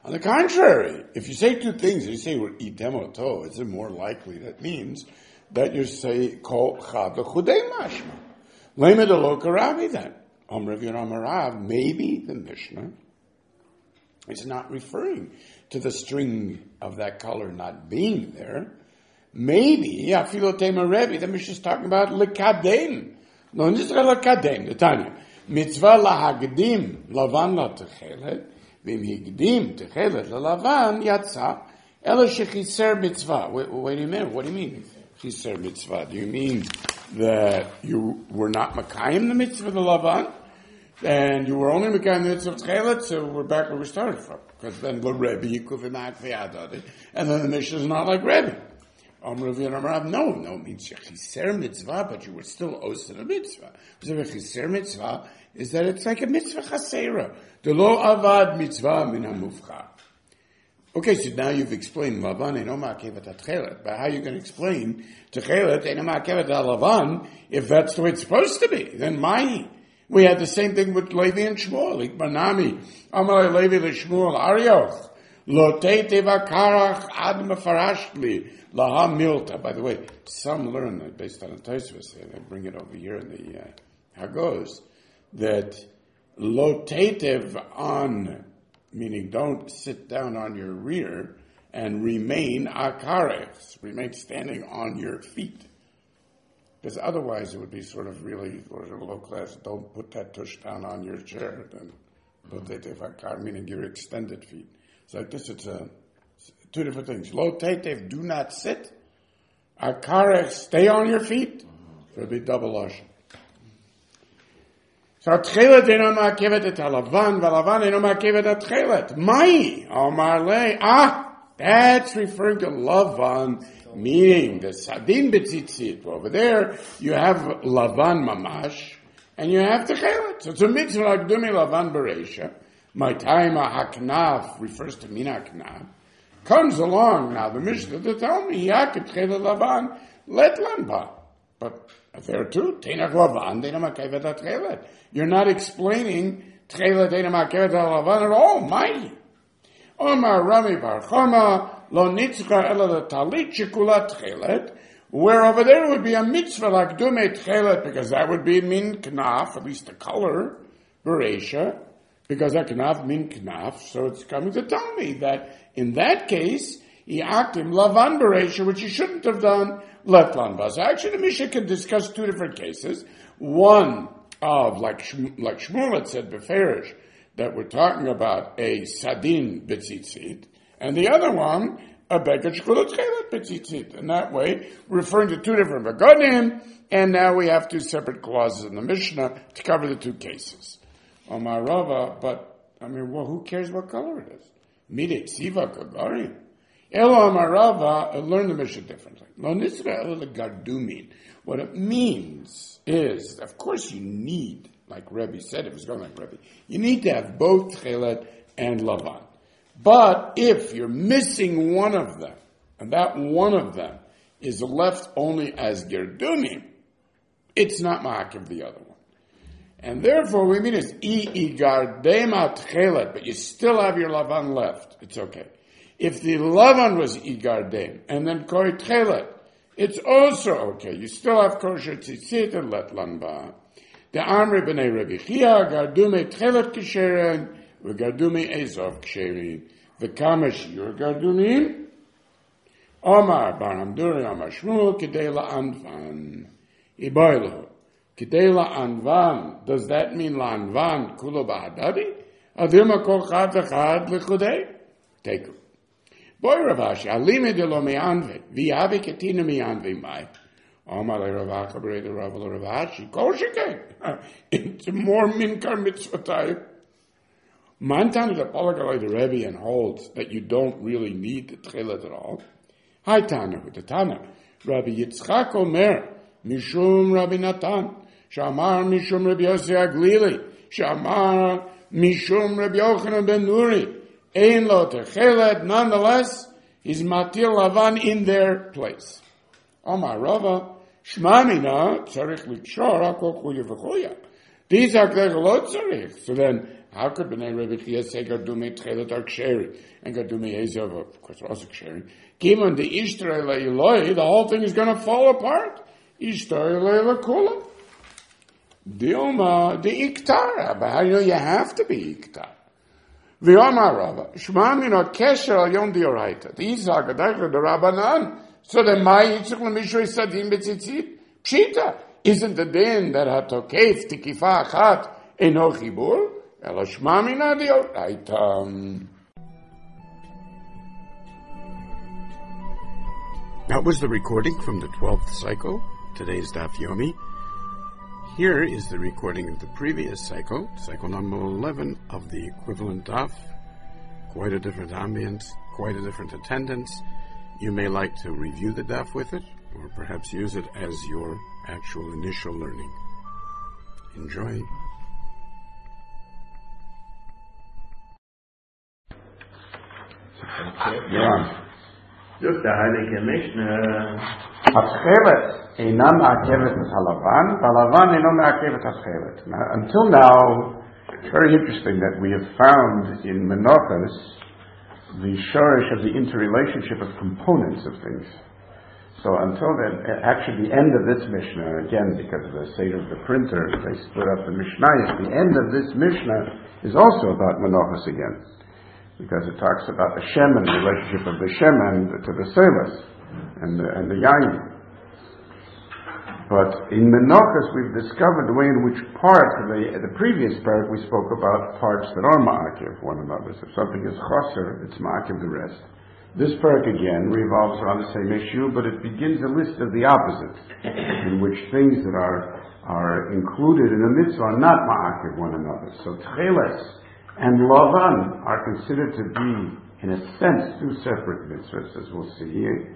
On the contrary, if you say two things, and you say item oto, it's more likely that means that you say kol chad l'chudei mashma. Lemed alo karabi then. Omrav Yeramarav, maybe the Mishnah is not referring to the string of that color not being there. Maybe afilo tema Rebbe, the Mishnah is talking about lekadem. No, this is lekadem. The Tanya mitzvah lahagdim lavan la techelet. V'im higdim techelet lalavan yatsa ela shechiser mitzvah. Wait a minute. What do you mean chiser mitzvah? Do you mean that you were not makayim the mitzvah of the lavan, and you were only makayim the mitzvah of techelet? So we're back where we started from, because then the Rebbe yikuv v'nak v'yadadi, and then the Mishnah is not like Rebbe. Amrav Yeramarav, no, means chiser mitzvah, but you were still osed a mitzvah. Because chiser mitzvah is that it's like a mitzvah chasera. The lo avad mitzvah min hamufcha. Okay, so now you've explained lavan eno ma'akevet techelet, but how are you going to explain techelet eno ma'akevet lavan if that's the way it's supposed to be? Then mahi. We had the same thing with Levi and Shmuel. Ikbanami Amalei Levi l'Shmuel Arioch lo teite v'karach ad mefarashli laha milta. By the way, some learn that based on a Tosfos, they bring it over here in the Hagos, that lo teitev on, meaning don't sit down on your rear and remain akarex, remain standing on your feet. Because otherwise it would be sort of really low class. Don't put that tush down on your chair. Then lo teitev akar, meaning your extended feet. It's like this, it's two different things. Lo teitev, do not sit. Akarex, stay on your feet. So it would be double lashon. So tchelet eno ma'akevet et halavan, v'alavan eno ma'akevet et tchelet. Mai, Omar le, that's referring to lavan, meaning the sadin betzitzit. Over there, you have lavan mamash, and you have tchelet. So it's a mitzvah like dumi lavan bereisha. My time haknaf refers to min haknaf. Comes along now the Mishnah to tell me yaket tchelet lavan let lanba, but there too, Teinach Lavan, Deina Makevet HaTchelet. You're not explaining Tchelet Deina Makevet HaLavan at all, mighty. Omar Rami Bar Chama, Lo Nitzcha Ela Talit Shekula Tchelet, where over there would be a mitzvah like Dume Tchelet, because that would be min knaf, at least the color, Bereisha, because that knaf min knaf, so it's coming to tell me that in that case, Yakim Lavan Bereisha, which you shouldn't have done, let Lanba. So actually the Mishnah can discuss two different cases. One of, like Shmuel had said beferish, that we're talking about a sadin betzitzit, and the other one, a beged shkulat chelet betzitzit. And that way, referring to two different begodim, and now we have two separate clauses in the Mishnah to cover the two cases. Omar Rava, but, who cares what color it is? Midei ksiva kagarim. Elo Amarava, learn the Mishnah differently. Lo nisra elo legardumin. What it means is, of course you need, like Rebbe said, if it's going like Rebbe, you need to have both Tchelet and Lavan. But if you're missing one of them, and that one of them is left only as Gerdumim, it's not Ma'akiv the other one. And therefore we mean is I'igardema Tchelet, but you still have your Lavan left. It's okay. If the Lavan was Igardem, and then Koi Tchelet, it's also okay. You still have kosher tzitzit and let lanba. The Amri b'nei Rebbe Chia, Gardume Tchelet Kisheren, V'Gardume Ezov Kisherin, V'Kamash Yur Gardumim, Omar Bar Hamduri, Omar Shmuel, Kedei La'anvan, Iboilu, Kedei La'anvan, does that mean La'anvan Kulo Ba'adadi? Adirma Kol Chad V'Chad L'Chudei? Take it. Boy Ravashi, Alime de lo me'anve, Viavi Ketina me'anve mai. Omar le Ravacha B'rei de Rav le Ravashi, Kol Shekei. It's more minkar mitzvah type. Mantan the Palagalai the Rebbe and holds that you don't really need the Tchelet at all. Hi Tana, with the Tana. Rabbi Yitzchak Omer, Mishum Rabbi Natan, Shamar Mishum Rabbi Yossi Aglili, Shamar Mishum Rabbi Yochanan ben Nuri, Ein lo techelet, nonetheless, he's matil lavan in their place. Omar Rava, shmamina, tzarich likshor, akol chuya v'chuya. These are lo tzarich. So then, How could B'nai Rebbe Chia say Gadumi Tchelet are Ksheri and Gadumi Ezev, of course, also Ksheri? Given the Ishtar Eloi, the whole thing is going to fall apart. Ishtar Eloi Kula. Dilma, the Iktar. But how do you know you have to be Iktar? V'yomar Rava, Shema Minot Kesher Al Yom Dioraita. These are Gadach the Rabbanan. So then my Yitzchak L'Mishrei Sadim B'tzitzit. Pshita. Isn't the din that HaTokef Tikifa Achat Eno Chibur? Elo Shema Minot Dioraita. That was the recording from the 12th cycle, today's Daf Yomi. Here is the recording of the previous cycle, cycle number 11 of the equivalent Daf. Quite a different ambience, quite a different attendance. You may like to review the Daf with it, or perhaps use it as your actual initial learning. Enjoy. Yeah. Look, the Heilige Mishnah. Haschelet einam ma'akevet et halavan, halavan einam ma'akevet haschelet. Until now, it's very interesting that we have found in Menachos the shorish of the interrelationship of components of things. So until then, actually the end of this Mishnah, again because of the state of the printer, they split up the Mishnayos. The end of this Mishnah is also about Menachos again, because it talks about the Shem and the relationship of the Shem and to the Selas and the Yain. But in Menachos we've discovered the way in which parts, in the previous part we spoke about parts that are ma'akev one another. So if something is chaser, it's ma'akev the rest. This parak again revolves around the same issue, but it begins a list of the opposites, in which things that are included in a mitzvah are not ma'akev one another. So Tcheles and Lavan are considered to be, in a sense, two separate mitzvahs, as we'll see here.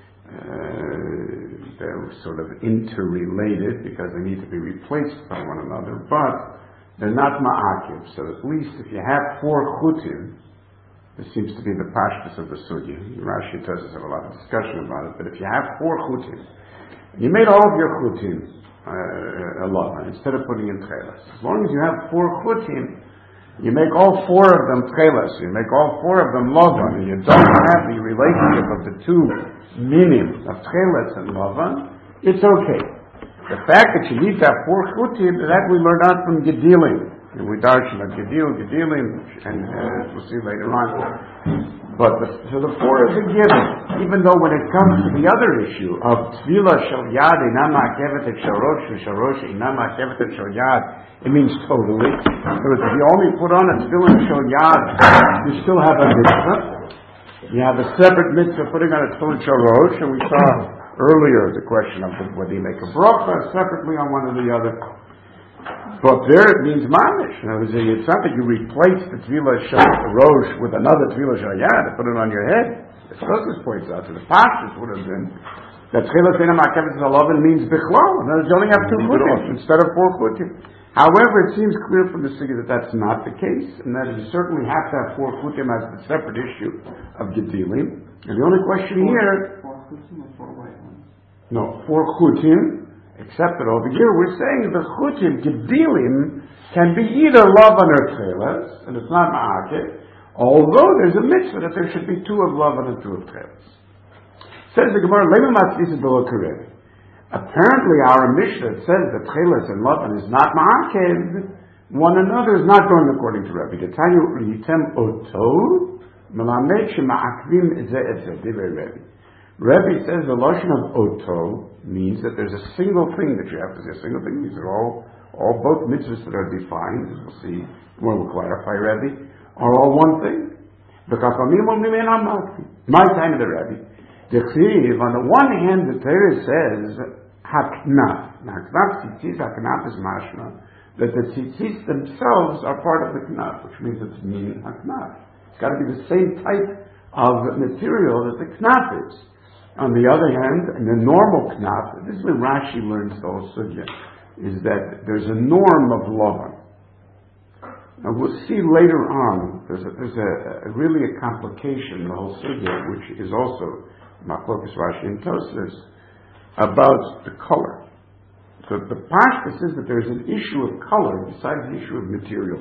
They're sort of interrelated because they need to be replaced by one another, but they're not ma'akiv. So at least if you have 4 chutim, this seems to be the pashtus of the sugya. Rashi does have a lot of discussion about it, but if you have 4 chutim, you made all of your chutim Lavan instead of putting in tchelas. As long as you have 4 chutim, you make all 4 of them tchelas, you make all 4 of them Lavan, and you don't have the relationship of the two meaning of tchelas and Lavan, it's okay. The fact that you need to have 4 chutim, that we learn out from Gedilim. And we darshan of Gedilim, and we'll see later on. But so the 4 is a given, even though when it comes to the other issue of Tvila Shel Yad Inam Ma'akevet et Shel Rosh V'Shel Inam Ma'akevet et Shel Yad, it means totally. Because if you only put on a Tvila Shel Yad, you still have a mitzvah. You have a separate mitzvah putting on a Tvila Shel Rosh, and we saw earlier the question of whether you make a bracha separately on one or the other. But there it means mamish. It's not that you replace the Tvila Shel Rosh with another Tvila Shel Yad and put it on your head. The Tosfos points out, so the pashtus would have been that Tchelas Einam Ma'akevet Halavan means Bichlal. In other words, you only have 2 chutim instead of 4 chutim. However, it seems clear from the sugya that that's not the case, and that you certainly have to have 4 chutim as the separate issue of Gedilim. And the only question here... 4 chutim or 4 white ones? No, 4 chutim. Except that over here we're saying the chutim, Gedilim, can be either Lavan or Tchelas, and it's not ma'akev, although there's a mitzvah that there should be 2 of Lavan and 2 of Tchelas. Says the Gemara, apparently our Mishnah says that Tchelas and Lavan is not ma'akev, one another is not going according to Rebbe. To tell you, Yitem Oto, Melamed Shema'akvim Zeh Et Zeh, Divrei Rebbe. Rebbe says the lotion of Oto means that there's a single thing that you have to say. A single thing. These are all both mitzvahs that are defined, as we'll see, we'll clarify, Rebbe, are all one thing. My time of the Rebbe. On the one hand, the Torah says, Haknaf. Haknaf tzitzis, Haknaf is mashma, that the tzitzis themselves are part of the knaf, which means it's mean Haknaf. It's got to be the same type of material that the knaf is. On the other hand, in the normal knaf, this is where Rashi learns the whole sugya, is that there's a norm of Lavan. Now we'll see later on, there's really a complication in the whole sugya, which is also Machlokas Rashi and Tosfos, about the color. So the pashtus is that there's an issue of color besides the issue of material.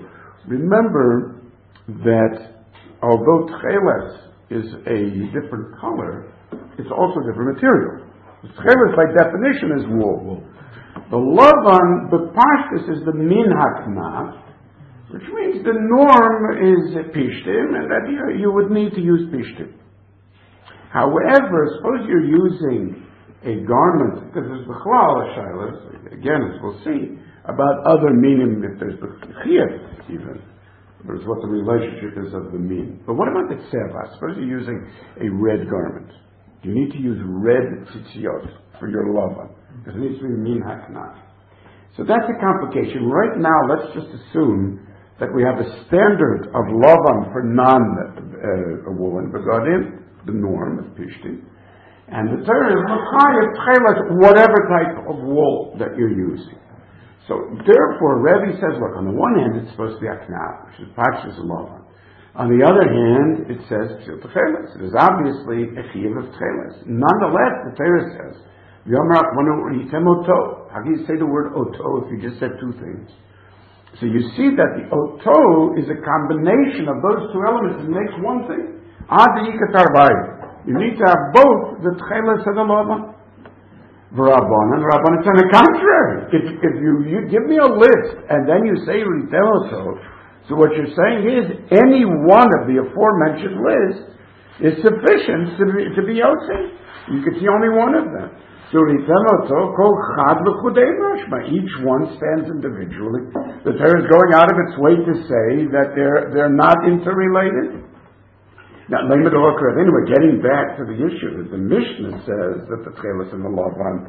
Remember that although tcheles is a different color, it's also a different material. Tcheles, by definition, is wool. The lavan, the pashtus, is the min haknaf, which means the norm is pishtim, and that you would need to use pishtim. However, suppose you're using a garment, because there's the chalal shilas, again, as we'll see, about other minim, if there's the chiyah, even. There's what the relationship is of the min. But what about the tzeva? Suppose you're using a red garment. You need to use red tzitziot for your lavan, because it needs to be min haknaf. So that's a complication. Right now, let's just assume that we have a standard of lavan for non-woolen begadim, the norm of pishtim, and the Torah is machayah tcheles, whatever type of wool that you're using. So therefore, Rebbe says, look, on the one hand, it's supposed to be aknaf, which is pashtus lavan. On the other hand, it says pshil tcheles. It is obviously a chiyuv of tcheles. Nonetheless, the Torah says, V'yomer akmanu ritem oto. How can you say the word oto if you just said two things? So you see that the oto is a combination of those two elements and makes one thing. Ad yikatar bayit. You need to have both the tcheles and the lavan. V'rabbanan, it's on the contrary. If you give me a list and then you say ritem oto, so what you're saying is any one of the aforementioned lists is sufficient to be yotze. You can see only one of them. So ritem oto kol chad l'chudei mashma. Each one stands individually. The Torah is going out of its way to say that they're not interrelated. Now, anyway, getting back to the issue, the Mishnah says that the tcheles and the lavan,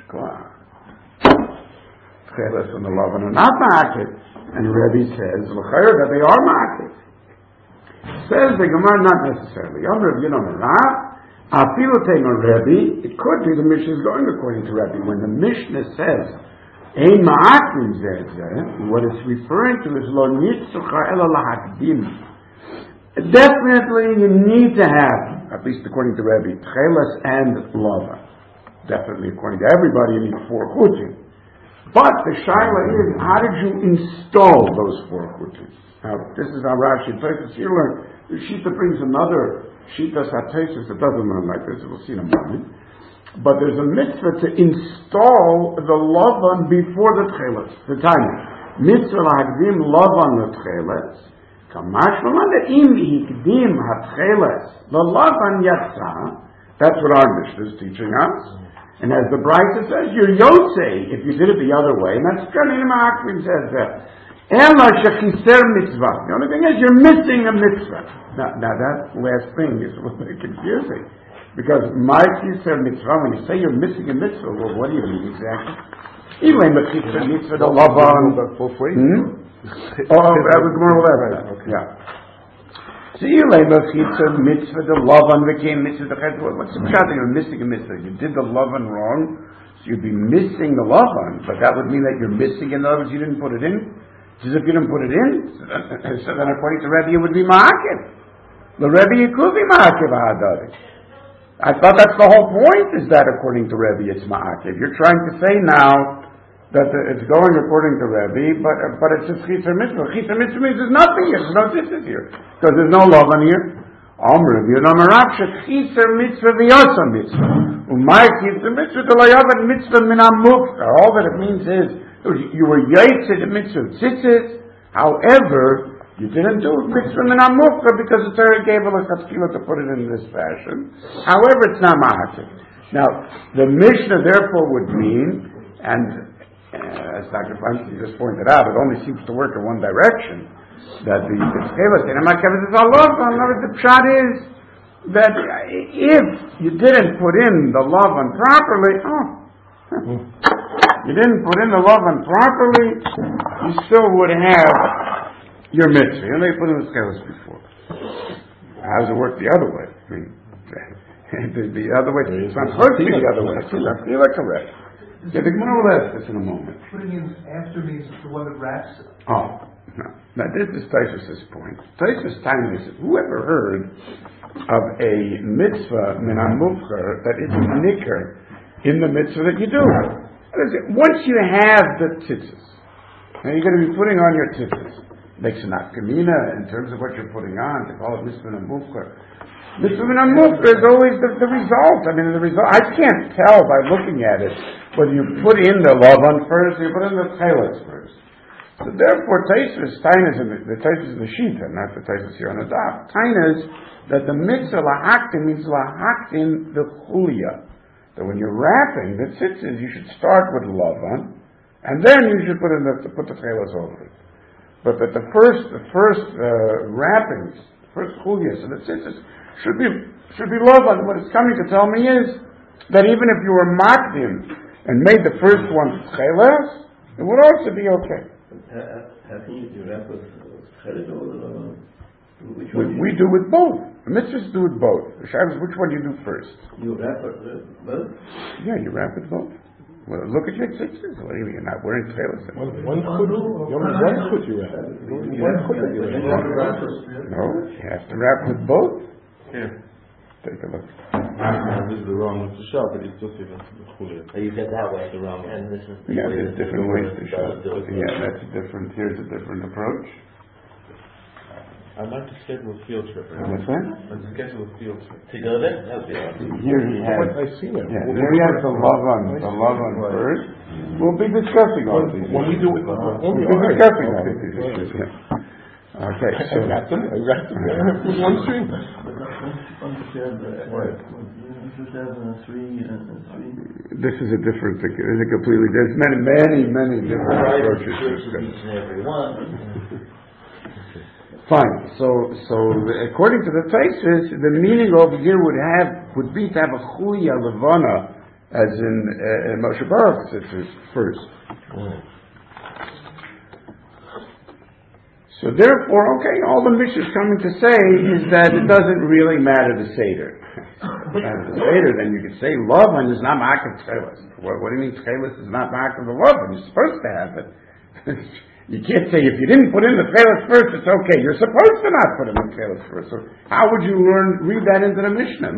tcheles and the lavan are not ma'akid, and Rebbe says that they are ma'akid. Says the Gemara, not necessarily. It could be the Mishnah is going according to Rebbe. When the Mishnah says ein ma'akim, what it's referring to is lo nitzucha ela lahakdim. Definitely you need to have, at least according to Rebbe, tcheles and lavan. Definitely according to everybody you need 4 chutim. But the shaila is, how did you install those 4 chutim? Now, this is how Rashi Tosfos here learn. The Shita brings another Shita Satosfos that doesn't learn like this, we'll see in a moment. But there's a mitzvah to install the lavan before the tcheles. The time. Mitzvah lahagdim lavan the tcheles. That's what our Mishnah is teaching us. And as the Brisa says, you're Yotze if you did it the other way. And that's Kanim Akrim says that. The only thing is you're missing a mitzvah. Now that last thing is a little bit confusing. Because my Kiser mitzvah, when you say you're missing a mitzvah, well, what do you mean exactly? Even the Kiser mitzvah, the Lavan. Oh, that was more or less. Okay. Yeah. So you mitzvah, the lavan became mitzvah. What's the pshat? You're missing a mitzvah. You did the lavan wrong, so you'd be missing the lavan. But that would mean that you're missing. In other words, you didn't put it in. Just if you didn't put it in, so then according to Rebbe, it would be ma'akiv. The Rebbe, it could be ma'akiv ha'adari. I thought that's the whole point. Is that according to Rebbe, it's ma'akiv? You're trying to say now that it's going according to Rebbe, but it's just Chitzer Mitzvah. Chitzer Mitzvah means there's nothing here. There's no tzitzis here. Because there's no love on here. Rebbe Yonamarab Chitzer Mitzvah v'yosa Mitzvah. Umay Chitzer Mitzvah d'layavan Mitzvah min ha'mukha. All that it means is, you were yaitze the Mitzvah tzitzis, however, you didn't do Mitzvah min ha'mukha because the Torah gave a l'chatzkila to put it in this fashion. However, it's not ma'akiv. Now, the Mishnah therefore would mean, and as Dr. Feinstein just pointed out, it only seems to work in one direction. That the tcheles and the lavan, the pshat is that if you didn't put in the lavan properly, you didn't put in the lavan properly, you still would have your mitzvah. You only put in the tcheles before. How does it work the other way? I mean, the other way. It's not supposed to be the other way. You're correct. Yeah, the Gemara will ask this in a moment. Putting in after means the one that wraps. Oh, no. Now this is Tosfos' point. Tosfos' time is, whoever heard of a mitzvah min ha'mukha that is nicker in the mitzvah that you do? Once you have the tzitzis, now you're going to be putting on your tzitzis. makes a nafkamina in terms of what you're putting on. To call it mitzvah and mufka. Mitzvah and mufka is always the result. I mean, the result. I can't tell by looking at it whether you put in the lavan first or you put in the tcheles first. So therefore, Taisus, the Taisus in the Shita, not the Taisus here on the daf. Tainas that the mitzvah lahaktin means lahaktin the chulia. That when you're wrapping, the tzitzis, you should start with lavan, and then you should put the tcheles over it. But that the first wrappings, first chulia, so the tzitzis should be lavan. What it's coming to tell me is that even if you were makdim and made the first one tcheles, it would also be okay. How can you wrap with chelet or which We one? do with both. The mitzvahs do with both. The Shabbos, which one do you do first? You wrap it both? Yeah, you wrap with both. Well, look at your tzitzis. What do you mean? You're not wearing tcheles. One foot you wrap. One foot you wrap. No, you have to wrap with both. Here. Take a look. This is the wrong with the shell, but it's just even chulia. You get that way, and this is the Yeah, way there's that different the ways to show does do it. it. Yeah, that's a different. Here's a different approach. I'd like to schedule a field trip. What's that? Let's schedule a field trip. To go there? That would be awesome. Here he has. I've seen it. Yeah, there he has the lavan first. We'll be discussing all of these. When we do it, We'll be discussing all of these issues. Yeah. Okay, so I wrapped them with one string. this is a different thing. It's a completely. There's many different approaches to Each discuss. and every one. Fine. So according to the Taisus, the meaning over here would be to have a chuya levana, as in Moshe Baruch says first. So therefore, okay, all the Mishnah is coming to say is that it doesn't really matter the Seder. The Seder, then you could say Lavan is not Ma'akev Tcheles. What do you mean Tcheles is not Ma'akev the Lavan? You're supposed to have it. You can't say if you didn't put in the Tcheles first, it's okay. You're supposed to not put in the Tcheles first. So how would you read that into the Mishnah?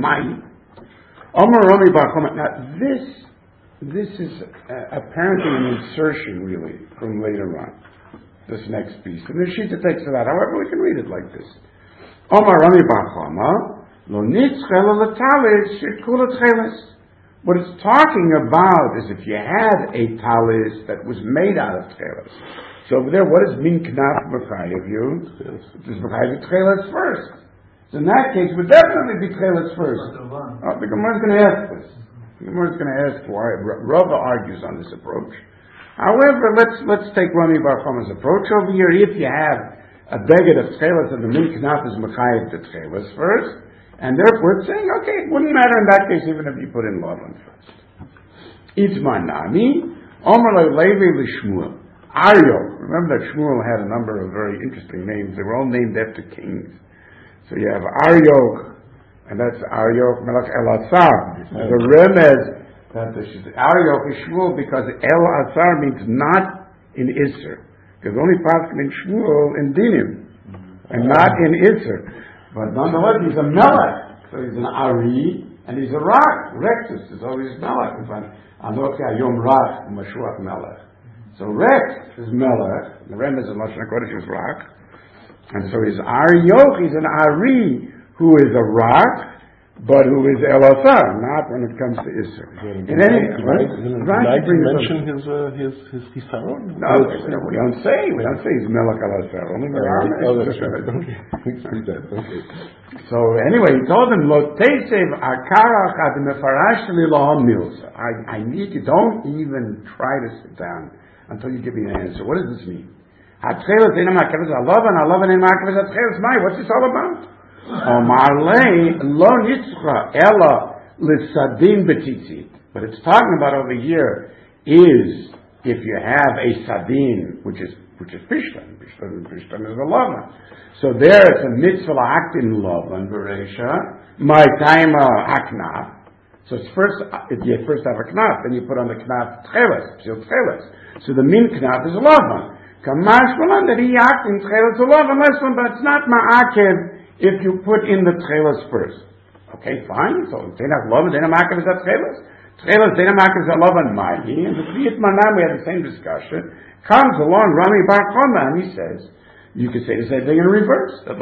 Omar Rami Bar Choma. Now this is apparently an insertion really from later on. This next piece. And the Shita takes it out. However, we can read it like this. Omar Rami Bar Choma, lo nitzchel l'talis shekula tcheles. What it's talking about is if you had a talis that was made out of tcheles. So over there, what is min knaf b'chayev you? It is b'chayev tcheles first. So in that case, it would definitely be tcheles first. Oh, the Gemara is going to ask this. The Gemara is going to ask why. Rava argues on this approach. However, let's take Rami Bar Choma's approach over here. If you have a beged of tcheles and the min knaf is mechayev the tcheles first, and therefore it's saying, okay, it wouldn't matter in that case even if you put in lavan first. Itzman nami, Omer Levi l'Shmuel. Aryok. Remember that Shmuel had a number of very interesting names. They were all named after kings. So you have Aryok, and that's Aryok Melech Elasar. The remez that the Aryok is Shmuel because El Asar means not in Isser. Because only Paskin in Shmuel in Dinim, and not in Isser. But nonetheless, he's a Melech. So he's an Ari, and he's a Rak. Rexus is always Melech. Anochi Ayom Rak, Mashuach Melech. So Rex is Melech. The remez in Lashon HaKodesh is Rak. And so he's Aryok, he's an Ari, who is a Rak, but who is Elasar, not when it comes to Isser. In any case, Right? Mention his Hisaron? No, we don't say he's Melech Elasar. Only Okay. So anyway, he told him, "Lo tesev akarach ad mefarash li lo milsa." I need you. Don't even try to sit down until you give me an answer. What does this mean? What's this all about? But it's talking about over here is if you have a sadin, which is pishtan. Pishtan is a lavan. So there it's a mitzvah la'aktin lavan bereisha. My time haknaf. So it's if you first have a knaf, then you put on the knaf tcheles. So the min knaf is a lavan. Kamash malan that he aktin tcheles a lavan less one, but it's not ma'akev if you put in the tcheles first. Okay, fine. So tenach lavan, tenach ma'akev is that tcheles. Tcheles, tenach ma'akev is a lavan mahi. And the Tviyat Manam, we had the same discussion. Comes along Rami Bar Choma and he says You could say the same thing in reverse. If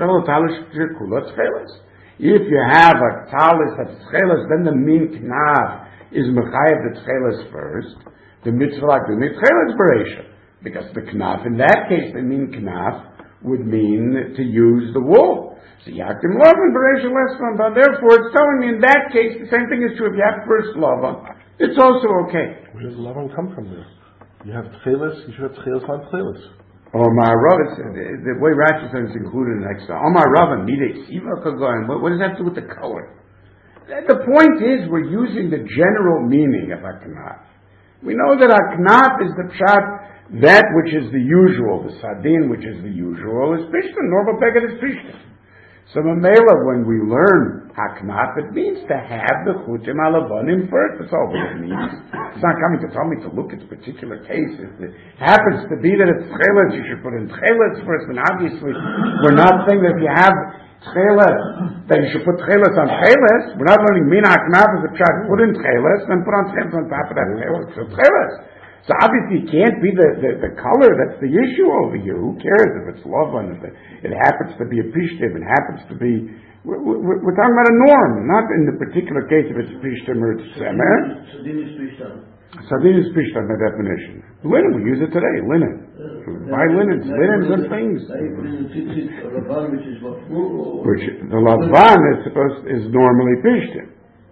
you have a talis of tchelas, then the min knaf is mechayev the tchelas first. The mitzvah like the tchelas bereisha, because the knaf in that case, the min knaf would mean to use the wool. So yaktim lavan bereisha lesman. But therefore, it's telling me in that case the same thing is true if you have first lavan. It's also okay. Where does lavan come from there? You have tchelas, you should have tchelas on tchelas. Omar Rav, the way Rashi says it's included in the next. Omar Rav, midei siva kagoyim. What does that have to do with the color? The point is, we're using the general meaning of aknaf. We know that aknaf is the pshat, that which is the usual, the sadin, which is the usual, is pishtan. Normal beged is pishtan. So Mamela, when we learn haknaf, it means to have the chutim alavanim first. That's all what it means. It's not coming to tell me to look at the particular cases. It happens to be that it's tchelas, you should put in tchelas first, and obviously we're not saying that if you have tchelas, that you should put tchelas on tchelas. We're not learning min haknaf as a pshat, put in tchelas, then put on tchelas on top of that tchelas. So tchelas. So obviously it can't be the color that's the issue over here. Who cares if it's lavan, if it happens to be a pishtim, it happens to be... We're talking about a norm, not in the particular case if it's pishtim or it's semer. Sadin is pishtim. Sadin is pishtim by definition. Linen, we use it today, linen. Buy linens and things. Which the lavan is normally pishtim.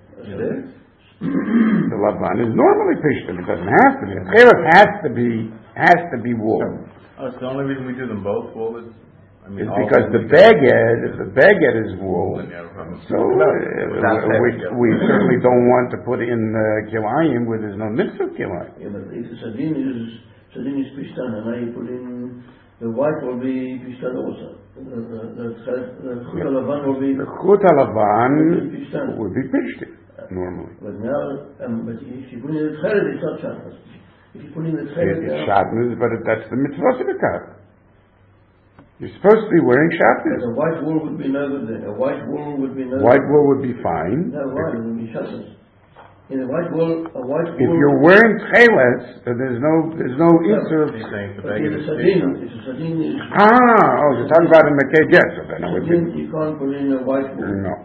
The lavan is normally pishtim. It doesn't have to be. The has to be wool. Oh, it's the only reason we do them both. Wool is. It's because the beged is wool. So we certainly don't want to put in kilayim where there's no mitzvah kilayim. Yeah, but if the sadin is pishtan, and now you put in the white will be pishtan also. The chut halavan will be. The chut halavan would be pishtan. Normally. But now, but if you put in the tchelet, it's not shatnez. If you put in the tchelet, it's shatnez, but that's the mitzvah of You're supposed to be wearing shatnez. A white wool would be no good then. A white wool would be no good. White wool would be fine. No, white would be shatnez. In a white wool, if you're wearing tcheles, then there's no issue. It's a sadin. You're talking about in the case, yes. So then you can't put in a white wool. No.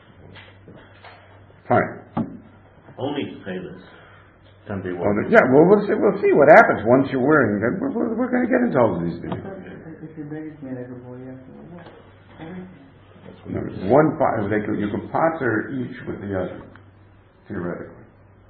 Fine. Only tcheles can be worn. We'll see what happens once you're wearing them. We're going to get into all of these things. One pot, you can potter each with the other, theoretically.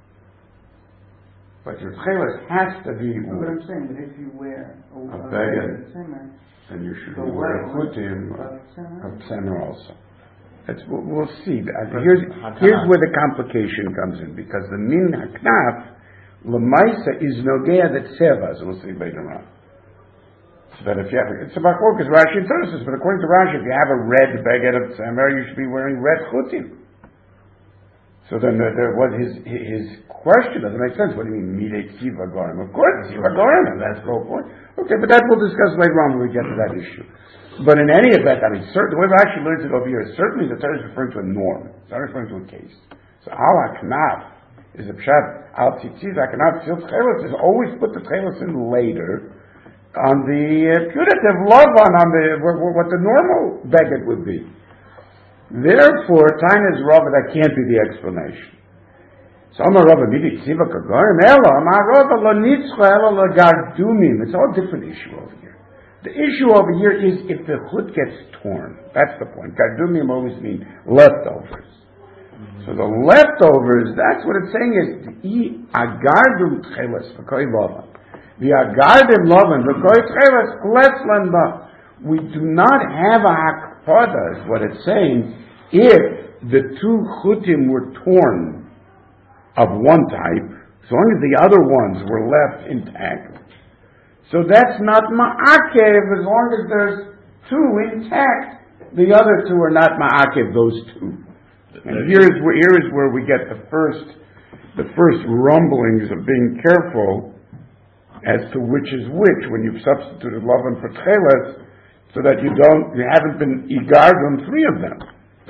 But your tcheles has to be. What I'm saying, but if you wear a beged, then you should wear a chutim of semer also. We'll see. Here's where the complication comes in, because the min haknaf lemaisa is nogea that sevas. We'll see later on. So that if you have, it's about because Rashi and Tosfos, but according to Rashi, if you have a red beged of semer, you should be wearing red chutim. So then there was his question doesn't make sense. What do you mean midei ksiva gorim? Of course, ksiva gorim, and that's the whole point. Okay, but that we'll discuss later on when we get to that issue. But in any event, the way Rashi learns it over here, certainly the Torah is referring to a norm. It's not referring to a case. So al haknaf is a pshat. Al tzitziz haknaf tzil tcheles is always put the tcheles in later on the putative lavan on the what the normal beged would be. Therefore, Tainas Rava, that can't be the explanation. So Amar Rava midi ksiva kagarim ela Amar Rava lo nitzcha ela lo gardumim. It's all a different issue over here. The issue over here is if the chut gets torn. That's the point. Gardumim always mean leftovers. So the leftovers, that's what it's saying is the agardum tcheles v'koi lavan. The agardim lavan v'koi tcheles kleslan ba. We do not have a hakpada, is what it's saying, if the two chutim were torn of one type, as long as the other ones were left intact. So that's not ma'akev, as long as there's two intact, the other two are not ma'akev, those two. And here is where we get the first rumblings of being careful as to which is which when you've substituted lavan for tcheles, so that you haven't been igardum three of them.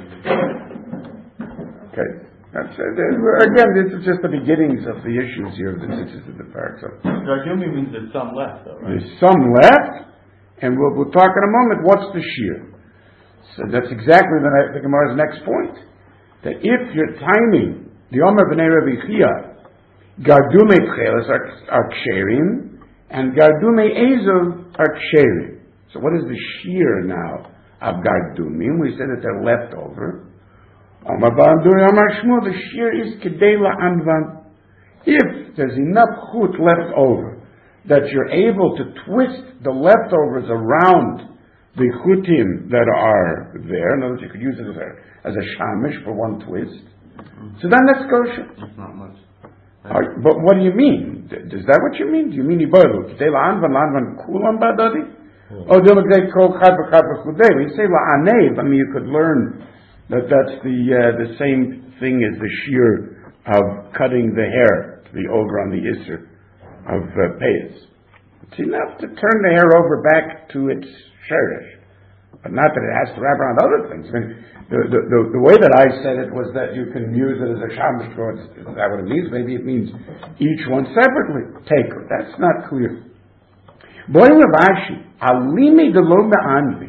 Okay. Again, this is just the beginnings of the issues here. This is the fact. So Gardumi means there's some left, though, right? There's some left, And we'll talk in a moment what's the shear. So that's exactly the Gemara's next point. That if you're timing the Omer B'nei Rabbi Chia, Gardume Tcheles are ksherim, and Gardume Ezov are ksherim. So what is the shear now of Gardumim? We said that they're left over. Omer Ba'amduri Omer Shmuel, the shear is Kedei La'anvan. If there's enough chut left over that you're able to twist the leftovers around the chutim that are there, in other words, you could use it as a shamish for one twist, so then that's kosher. That's not much. But what do you mean? Is that what you mean? Do you mean iboilu? Kitei la'anvan kulam badadi? Or do you kol chad v'chad v'chudei? When you say la'anev, I mean you could learn that that's the same thing as the shear of cutting the hair to be over on the isser of payas. It's enough to turn the hair over back to its sherish, but not that it has to wrap around other things. I mean, the way that I said it was that you can use it as a shamish. Is that what it means? Maybe it means each one separately. Taker. That's not clear. Boy Ravashi, alimi de lo me'anvi.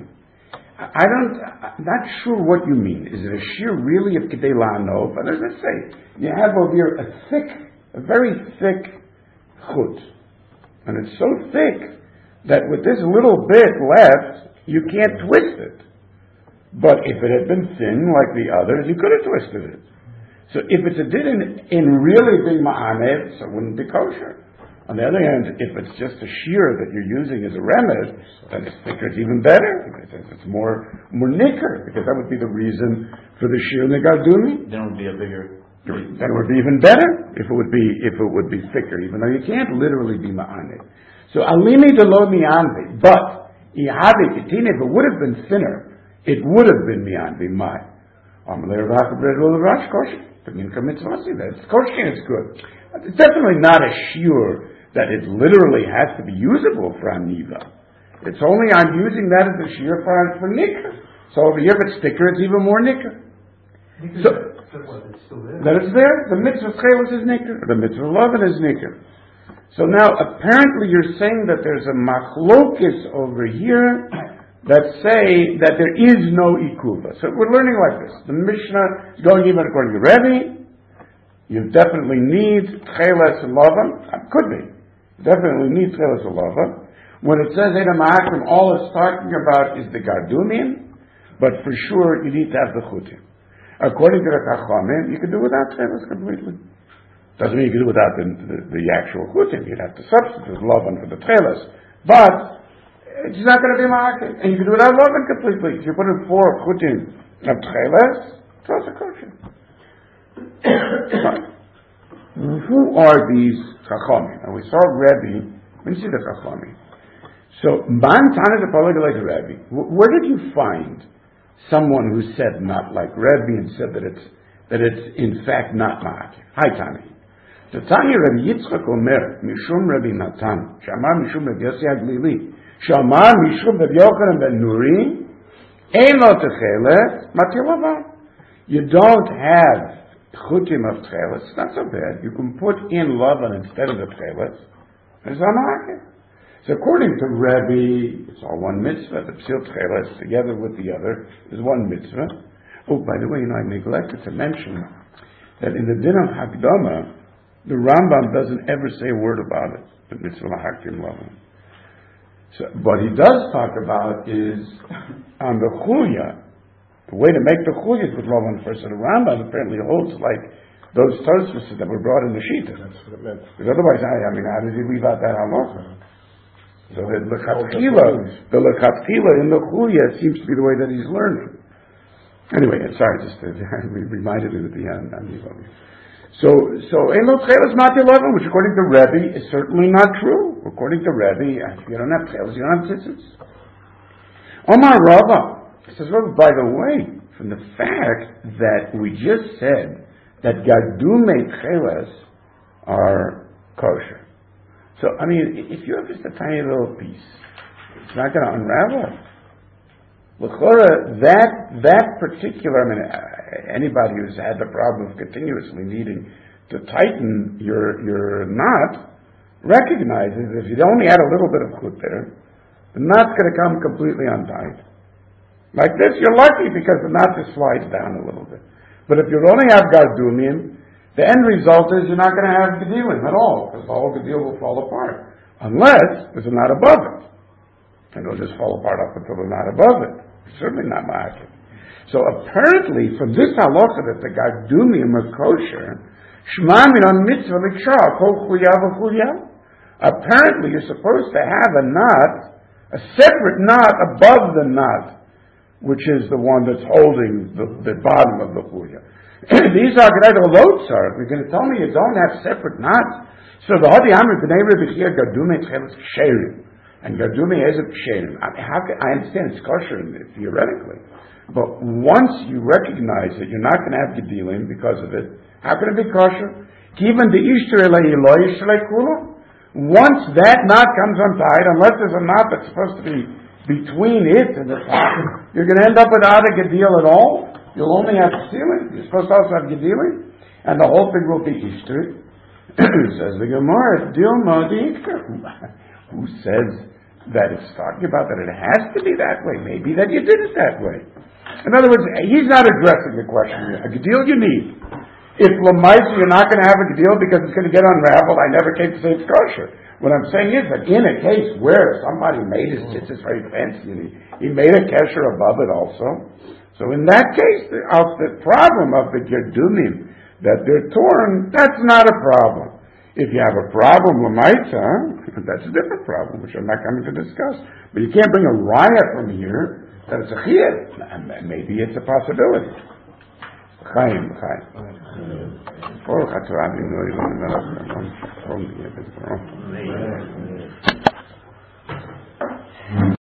I'm not sure what you mean. Is it a shear really of kedei la'anov? But as I say, you have over here a very thick chut. And it's so thick that with this little bit left, you can't twist it. But if it had been thin like the others, you could have twisted it. So if it's a din in really being ma'anev, so it wouldn't be kosher. On the other hand, if it's just a shear that you're using as a remez, then it's thicker, it's even better. It's more nicker, because that would be the reason for the shear negardumi. Then it would be a bigger. Then it would be even better if it would be thicker, even though you can't literally be ma'anev. So alimi de lo mi'anvi, but ihavi kitine, if it would have been thinner, it would have been mi'anvi mai. Amalei Rav Hakabred lo Rash kosher. That's kosher, it's good. It's definitely not a shiur that it literally has to be usable for aniva. It's only I'm using that as a shiur for nicker. So over here, if it's thicker, it's even more nicker. So it's still there. That it's there. The mitzvah chelis is nicker. The mitzvah lovin is nicker. So now, apparently, you're saying that there's a machlokis over here that say that there is no ikuva. So we're learning like this. The Mishnah is going even according to Rebbe. You definitely need cheles and lavan. Could be. Definitely need cheles and lavan. When it says Edom Ha'akrim, all it's talking about is the Gardumim, but for sure you need to have the chutim. According to the Chachamim, you can do without cheles completely. Doesn't mean you can do without the actual chutim. You'd have to substitute lavan for the cheles. But it's not going to be ma'akim. And you can do without lavan completely. If you put in 4 chutim of cheles, it's also kosher. Who are these Chachamim? And we saw Rebbe. Let me see the Chachamim. So, Man Tana de Palagalek Rebbe. Where did you find someone who said not like Rebbe and said that it's in fact not ma'akim? Hi, Tani. The Tanya Rabbi Yitzchak Omer Mishum Rabbi Natan Shamar Mishum Rabbi Yossi Haglili Shamar Mishum Rabbi Yochanan Ben Nuri Ein Lo Techeles Matilavan. You don't have chutim of tcheles. It's not so bad. You can put in lavan instead of the tcheles. It's ma'akim. So according to Rebbe, it's all one mitzvah. The psil tcheles together with the other is one mitzvah. Oh, by the way, I neglected to mention that in the din of Hakdama, the Rambam doesn't ever say a word about it. The mitzvah lahaktim lavan. So what he does talk about is on the chulya. The way to make the chulyas with lavan first. So the Rambam apparently holds like those tosfos that were brought in the shita. That's what it meant. Because otherwise, how does he leave out that halacha? So the lechatchila in the chulya seems to be the way that he's learning. Anyway, sorry, just reminded me at the end. So Elo Tcheles Mati Lavan, which according to Rebbe is certainly not true. According to Rebbe, if you don't have Tcheles, you don't have tzitzis. Omar Rava. He says, well, by the way, from the fact that we just said that Gadume Tcheles are kosher. So, I mean, if you have just a tiny little piece, it's not going to unravel. L'chora, that particular, anybody who's had the problem of continuously needing to tighten your knot recognizes if you only add a little bit of chut there, the knot's going to come completely untied. Like this, you're lucky because the knot just slides down a little bit. But if you only have Gardumian, the end result is you're not going to have Gedilim at all, because the whole Gedil will fall apart. Unless there's a knot above it. And it'll just fall apart up until the knot above it. Certainly not Ma'akid. So apparently, from this halacha that the Gardumian are kosher, Shema Minon Mitzvah L'Ksha, Kol Chuyav V'Chuyav. Apparently, you're supposed to have a knot, a separate knot above the knot, which is the one that's holding the bottom of the chuya. These are Lotzar. You're going to tell me you don't have separate knots. So the Hadi Amr B'nei Rebbe Chia Gardume Tcheles Ksherim, and Gardume Ezek Ksherim. I understand it's kosher theoretically, but once you recognize that you're not going to have Gedilim because of it, how can it be kosher? Even the Ishtar Elei Eloi Shlei Kula. Once that knot comes untied, unless there's a knot that's supposed to be between it and the top, you're going to end up without a Gedil at all. You'll only have Tzilim. You're supposed to also have Gedilim, and the whole thing will be Ishtar. Says the Gemara, Dilma Diikta. Who says that it's talking about that it has to be that way? Maybe that you did it that way. In other words, he's not addressing the question. A Gedil you need. If Lamaisa you're not going to have a Gedil because it's going to get unraveled, I never came to say it's kosher. What I'm saying is that in a case where somebody made his tzitzis very fancy and he made a kesher above it also. So in that case, the problem of the Gerdumim, that they're torn, that's not a problem. If you have a problem, Lamaisa, that's a different problem, which I'm not coming to discuss. But you can't bring a raya from here that it's a chiyuv. Maybe it's a possibility. Chaim.